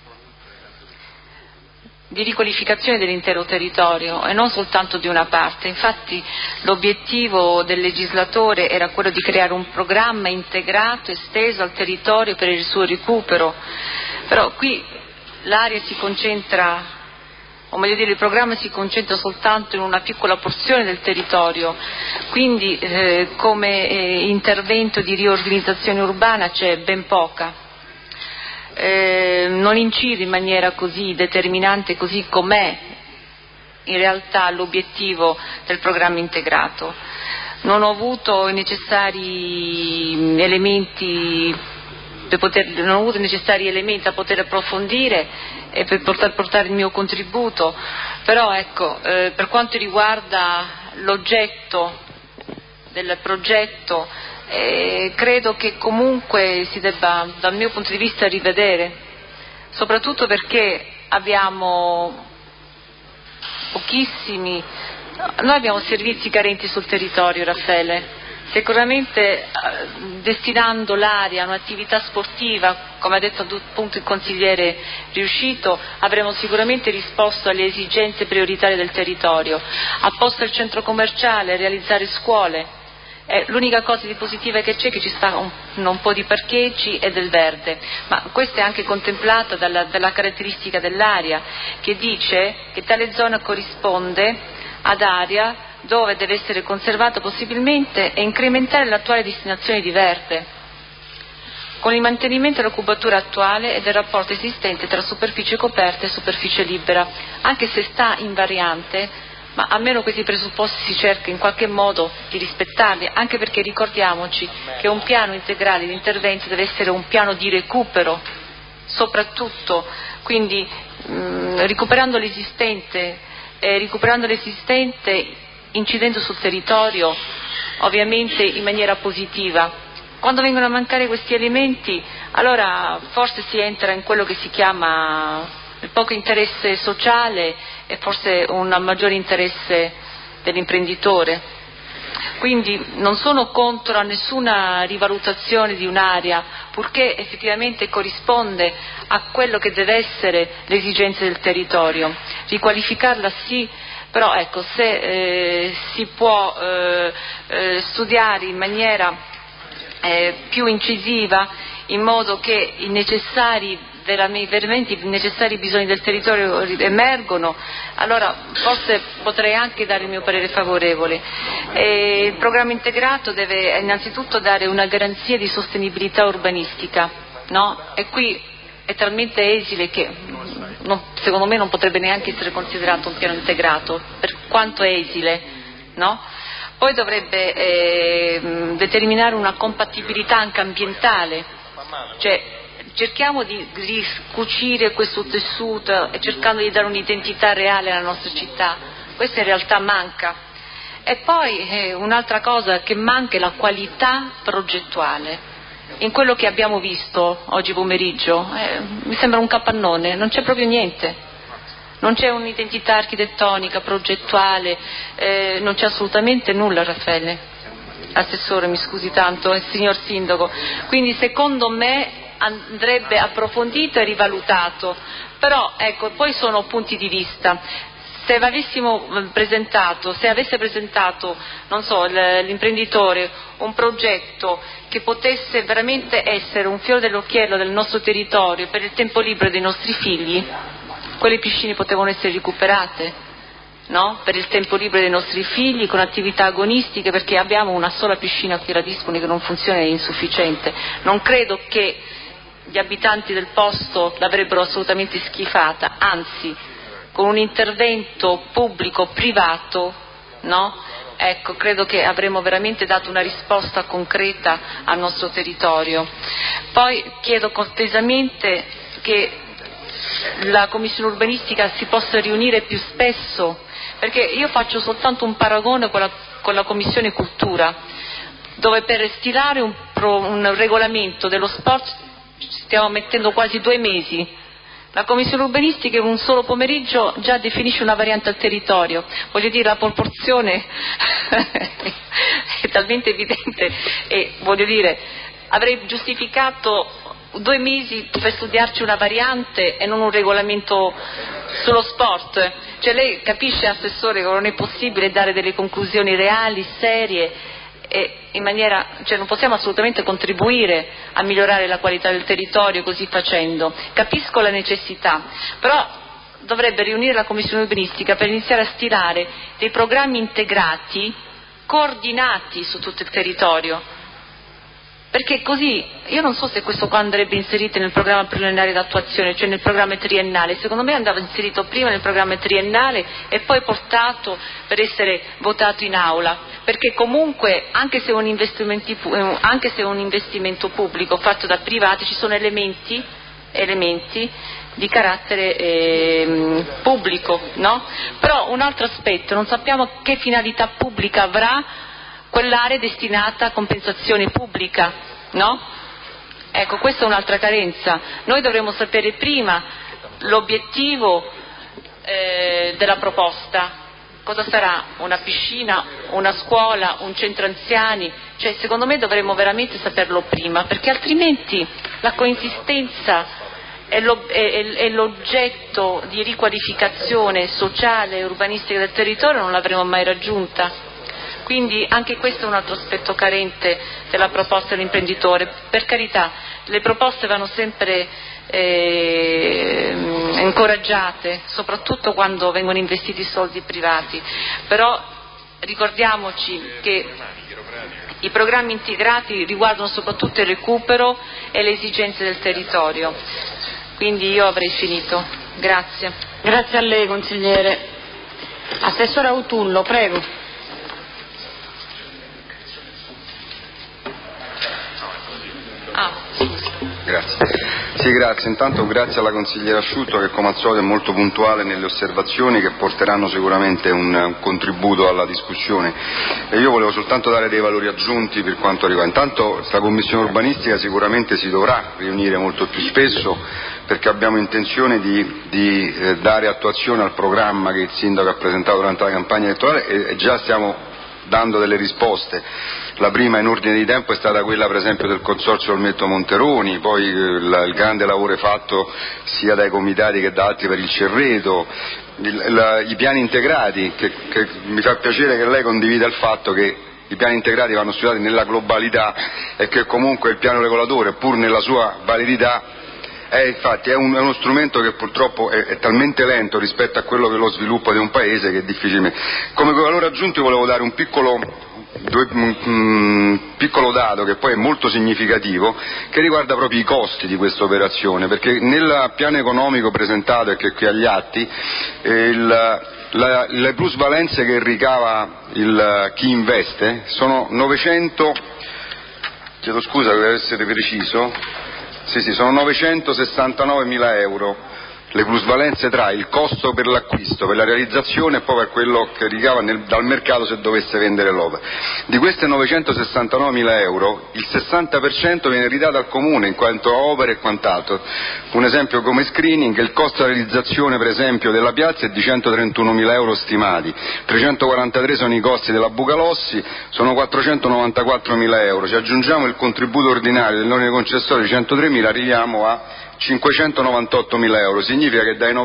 di riqualificazione dell'intero territorio e non soltanto di una parte. Infatti l'obiettivo del legislatore era quello di creare un programma integrato, esteso al territorio per il suo recupero, però qui l'area si concentra, o meglio dire il programma si concentra soltanto in una piccola porzione del territorio, quindi eh, come eh, intervento di riorganizzazione urbana c'è ben poca. Eh, non incide in maniera così determinante, così com'è in realtà l'obiettivo del programma integrato. Non ho avuto i necessari elementi per poter, non ho avuto i necessari elementi a poter approfondire e per poter portare il mio contributo, però ecco, eh, per quanto riguarda l'oggetto del progetto, Eh, credo che comunque si debba dal mio punto di vista rivedere, soprattutto perché abbiamo pochissimi, noi abbiamo servizi carenti sul territorio, Raffaele. Sicuramente eh, destinando l'area a un'attività sportiva, come ha detto appunto il consigliere Riuscito, avremo sicuramente risposto alle esigenze prioritarie del territorio. Apposta il centro commerciale, realizzare scuole. Eh, l'unica cosa di positiva che c'è è che ci sta un, un po' di parcheggi e del verde, ma questa è anche contemplata dalla, dalla caratteristica dell'area, che dice che tale zona corrisponde ad area dove deve essere conservata possibilmente e incrementare l'attuale destinazione di verde, con il mantenimento della cubatura attuale e del rapporto esistente tra superficie coperta e superficie libera, anche se sta in variante, ma almeno questi presupposti si cerca in qualche modo di rispettarli, anche perché ricordiamoci che un piano integrale di intervento deve essere un piano di recupero, soprattutto, quindi mh, recuperando l'esistente, eh, recuperando l'esistente, incidendo sul territorio, ovviamente in maniera positiva. Quando vengono a mancare questi elementi, allora forse si entra in quello che si chiama il poco interesse sociale e forse un maggiore interesse dell'imprenditore. Quindi non sono contro a nessuna rivalutazione di un'area, purché effettivamente corrisponde a quello che deve essere le esigenze del territorio. Riqualificarla sì, però ecco, se eh, si può eh, eh, studiare in maniera Eh, più incisiva, in modo che i necessari, veramente i necessari bisogni del territorio emergono, allora forse potrei anche dare il mio parere favorevole. E il programma integrato deve innanzitutto dare una garanzia di sostenibilità urbanistica, no? E qui è talmente esile che non, secondo me non potrebbe neanche essere considerato un piano integrato, per quanto è esile, no? Poi dovrebbe eh, determinare una compatibilità anche ambientale, cioè cerchiamo di ricucire questo tessuto e cercando di dare un'identità reale alla nostra città. Questa in realtà manca. E poi eh, un'altra cosa che manca è la qualità progettuale. In quello che abbiamo visto oggi pomeriggio eh, mi sembra un capannone, non c'è proprio niente. Non c'è un'identità architettonica, progettuale, eh, non c'è assolutamente nulla, Raffaele. Assessore, mi scusi tanto, il signor Sindaco. Quindi secondo me andrebbe approfondito e rivalutato. Però ecco, poi sono punti di vista. Se avessimo presentato, se avesse presentato, non so, l'imprenditore un progetto che potesse veramente essere un fiore dell'occhiello del nostro territorio per il tempo libero dei nostri figli, quelle piscine potevano essere recuperate, no? Per il tempo libero dei nostri figli, con attività agonistiche, perché abbiamo una sola piscina qui a Radispoli che non funziona, è insufficiente. Non credo che gli abitanti del posto l'avrebbero assolutamente schifata, anzi, con un intervento pubblico-privato, no? Ecco, credo che avremmo veramente dato una risposta concreta al nostro territorio. Poi chiedo cortesemente che la commissione urbanistica si possa riunire più spesso, perché io faccio soltanto un paragone con la, con la commissione cultura, dove per stilare un, pro, un regolamento dello sport stiamo mettendo quasi due mesi. La commissione urbanistica in un solo pomeriggio già definisce una variante al territorio, voglio dire, la proporzione è talmente evidente e voglio dire, avrei giustificato due mesi per studiarci una variante e non un regolamento sullo sport. Cioè lei capisce, Assessore, che non è possibile dare delle conclusioni reali, serie, e in maniera, cioè non possiamo assolutamente contribuire a migliorare la qualità del territorio così facendo. Capisco la necessità, però dovrebbe riunire la commissione urbanistica per iniziare a stilare dei programmi integrati, coordinati su tutto il territorio. Perché così, io non so se questo qua andrebbe inserito nel programma pluriennale d'attuazione, cioè nel programma triennale, secondo me andava inserito prima nel programma triennale e poi portato per essere votato in aula, perché comunque anche se, un anche se è un investimento pubblico fatto da privati ci sono elementi, elementi di carattere eh, pubblico, no? Però un altro aspetto, non sappiamo che finalità pubblica avrà quell'area destinata a compensazione pubblica, no? Ecco, questa è un'altra carenza. Noi dovremmo sapere prima l'obiettivo eh, della proposta, cosa sarà, una piscina, una scuola, un centro anziani, cioè secondo me dovremmo veramente saperlo prima, perché altrimenti la coinsistenza e l'oggetto di riqualificazione sociale e urbanistica del territorio non l'avremo mai raggiunta. Quindi anche questo è un altro aspetto carente della proposta dell'imprenditore. Per carità, le proposte vanno sempre eh, incoraggiate, soprattutto quando vengono investiti soldi privati, però ricordiamoci che i programmi integrati riguardano soprattutto il recupero e le esigenze del territorio. Quindi io avrei finito. Grazie. Grazie a lei, consigliere. Assessore Autullo, prego. Ah, grazie. Sì, grazie. Intanto grazie alla consigliera Asciutto che come al solito è molto puntuale nelle osservazioni che porteranno sicuramente un, un contributo alla discussione. E io volevo soltanto dare dei valori aggiunti per quanto riguarda. Intanto questa commissione urbanistica sicuramente si dovrà riunire molto più spesso perché abbiamo intenzione di, di eh, dare attuazione al programma che il sindaco ha presentato durante la campagna elettorale e, e già stiamo dando delle risposte. La prima in ordine di tempo è stata quella per esempio del consorzio Olmetto Monteroni, poi il, il grande lavoro fatto sia dai comitati che da altri per il Cerreto, il, la, i piani integrati, che, che mi fa piacere che lei condivida il fatto che i piani integrati vanno studiati nella globalità e che comunque il piano regolatore, pur nella sua validità, è, infatti, è, un, è uno strumento che purtroppo è, è talmente lento rispetto a quello che è lo sviluppo di un paese che difficilmente. Come valore aggiunto volevo dare un piccolo, due, un piccolo dato che poi è molto significativo, che riguarda proprio i costi di questa operazione, perché nel piano economico presentato e che è qui agli atti eh, il, la, le plusvalenze che ricava il, chi investe sono novecento, chiedo scusa per essere preciso, Sì, sì, sono novecentosessantanovemila euro le plusvalenze tra il costo per l'acquisto, per la realizzazione e poi per quello che ricava nel, dal mercato se dovesse vendere l'opera. Di queste novecentosessantanovemila euro il sessanta per cento viene ridato al comune in quanto a opere e quant'altro. Un esempio come screening, il costo di realizzazione per esempio della piazza è di centotrentunomila euro stimati, trecentoquarantatré sono i costi della Bucalossi, sono quattrocentonovantaquattromila euro, se aggiungiamo il contributo ordinario dell'ordine concessorio di centotremila arriviamo a cinquecentonovantottomila euro, significa che dai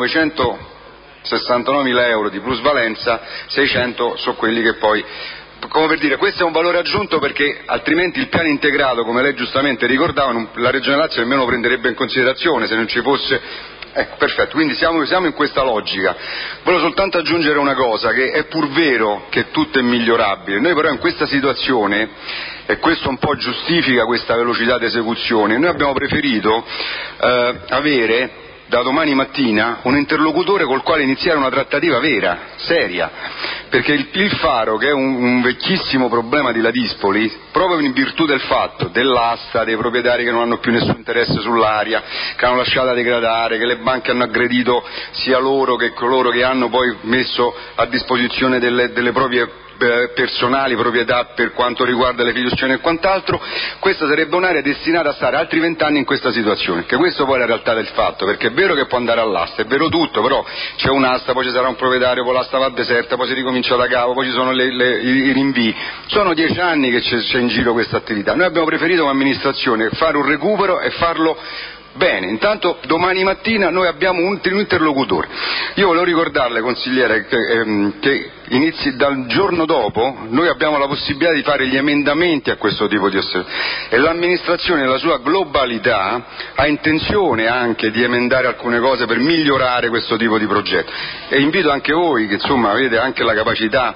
novecentosessantanovila euro di plusvalenza seicento sono quelli che poi, come per dire, questo è un valore aggiunto perché altrimenti il piano integrato, come lei giustamente ricordava, la Regione Lazio nemmeno lo prenderebbe in considerazione se non ci fosse. Ecco, perfetto, quindi siamo, siamo in questa logica. Volevo soltanto aggiungere una cosa, che è pur vero che tutto è migliorabile, noi però in questa situazione, e questo un po' giustifica questa velocità di esecuzione, noi abbiamo preferito eh, avere da domani mattina un interlocutore col quale iniziare una trattativa vera, seria, perché il, il Faro, che è un, un vecchissimo problema di Ladispoli, proprio in virtù del fatto dell'asta, dei proprietari che non hanno più nessun interesse sull'area, che hanno lasciata degradare, che le banche hanno aggredito sia loro che coloro che hanno poi messo a disposizione delle, delle proprie personali proprietà per quanto riguarda le fiduciarie e quant'altro, questa sarebbe un'area destinata a stare altri vent'anni in questa situazione, che questo poi è la realtà del fatto, perché è vero che può andare all'asta, è vero tutto, però c'è un'asta, poi ci sarà un proprietario, poi l'asta va deserta, poi si ricomincia da capo, poi ci sono le, le, i, i rinvii, sono dieci anni che c'è, c'è in giro questa attività. Noi abbiamo preferito come amministrazione fare un recupero e farlo bene. Intanto domani mattina noi abbiamo un, un interlocutore. Io volevo ricordarle, consigliere, che, ehm, che inizi dal giorno dopo noi abbiamo la possibilità di fare gli emendamenti a questo tipo di osservazioni e l'amministrazione nella sua globalità ha intenzione anche di emendare alcune cose per migliorare questo tipo di progetto, e invito anche voi che insomma avete anche la capacità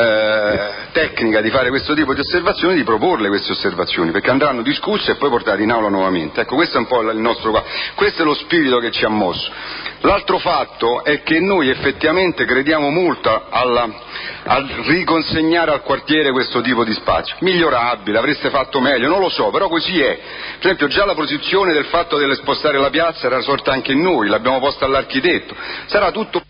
eh, tecnica di fare questo tipo di osservazioni, di proporle queste osservazioni, perché andranno discusse e poi portate in aula nuovamente. Ecco, questo è un po' il nostro, questo è lo spirito che ci ha mosso. L'altro fatto è che noi effettivamente crediamo molto alla, a riconsegnare al quartiere questo tipo di spazio, migliorabile, avreste fatto meglio, non lo so, però così è. Per esempio già la posizione del fatto di spostare la piazza era sorta anche in noi, l'abbiamo posta all'architetto, sarà tutto.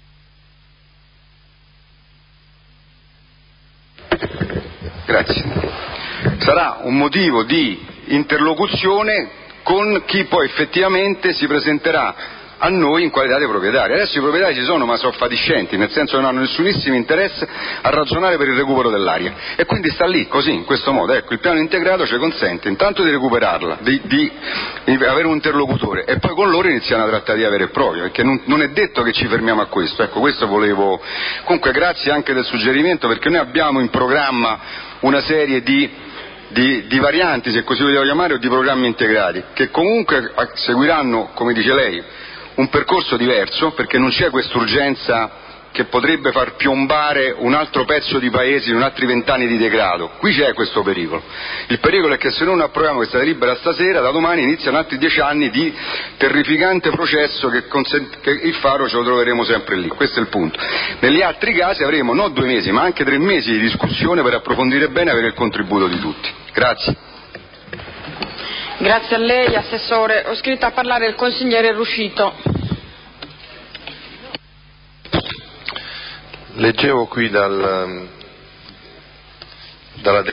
Grazie. Sarà un motivo di interlocuzione con chi poi effettivamente si presenterà a noi in qualità di proprietari. Adesso i proprietari ci sono, ma sono fatiscenti, nel senso che non hanno nessunissimo interesse a ragionare per il recupero dell'aria, e quindi sta lì così, in questo modo. Ecco, il piano integrato ci consente intanto di recuperarla, di, di, di avere un interlocutore, e poi con loro iniziare una trattativa vera e propria, perché non, non è detto che ci fermiamo a questo. Ecco, questo volevo. Comunque grazie anche del suggerimento, perché noi abbiamo in programma una serie di Di, di varianti, se così vogliamo chiamare, o di programmi integrati, che comunque seguiranno, come dice lei, un percorso diverso, perché non c'è quest'urgenza che potrebbe far piombare un altro pezzo di paese in un altri vent'anni di degrado. Qui c'è questo pericolo. Il pericolo è che se non approviamo questa delibera stasera, da domani iniziano altri dieci anni di terrificante processo che, consent- che il faro ce lo troveremo sempre lì. Questo è il punto. Negli altri casi avremo non due mesi, ma anche tre mesi di discussione per approfondire bene e avere il contributo di tutti. Grazie. Grazie a lei, Assessore. Ho scritto a parlare il consigliere Ruscito. Leggevo qui dal, dalla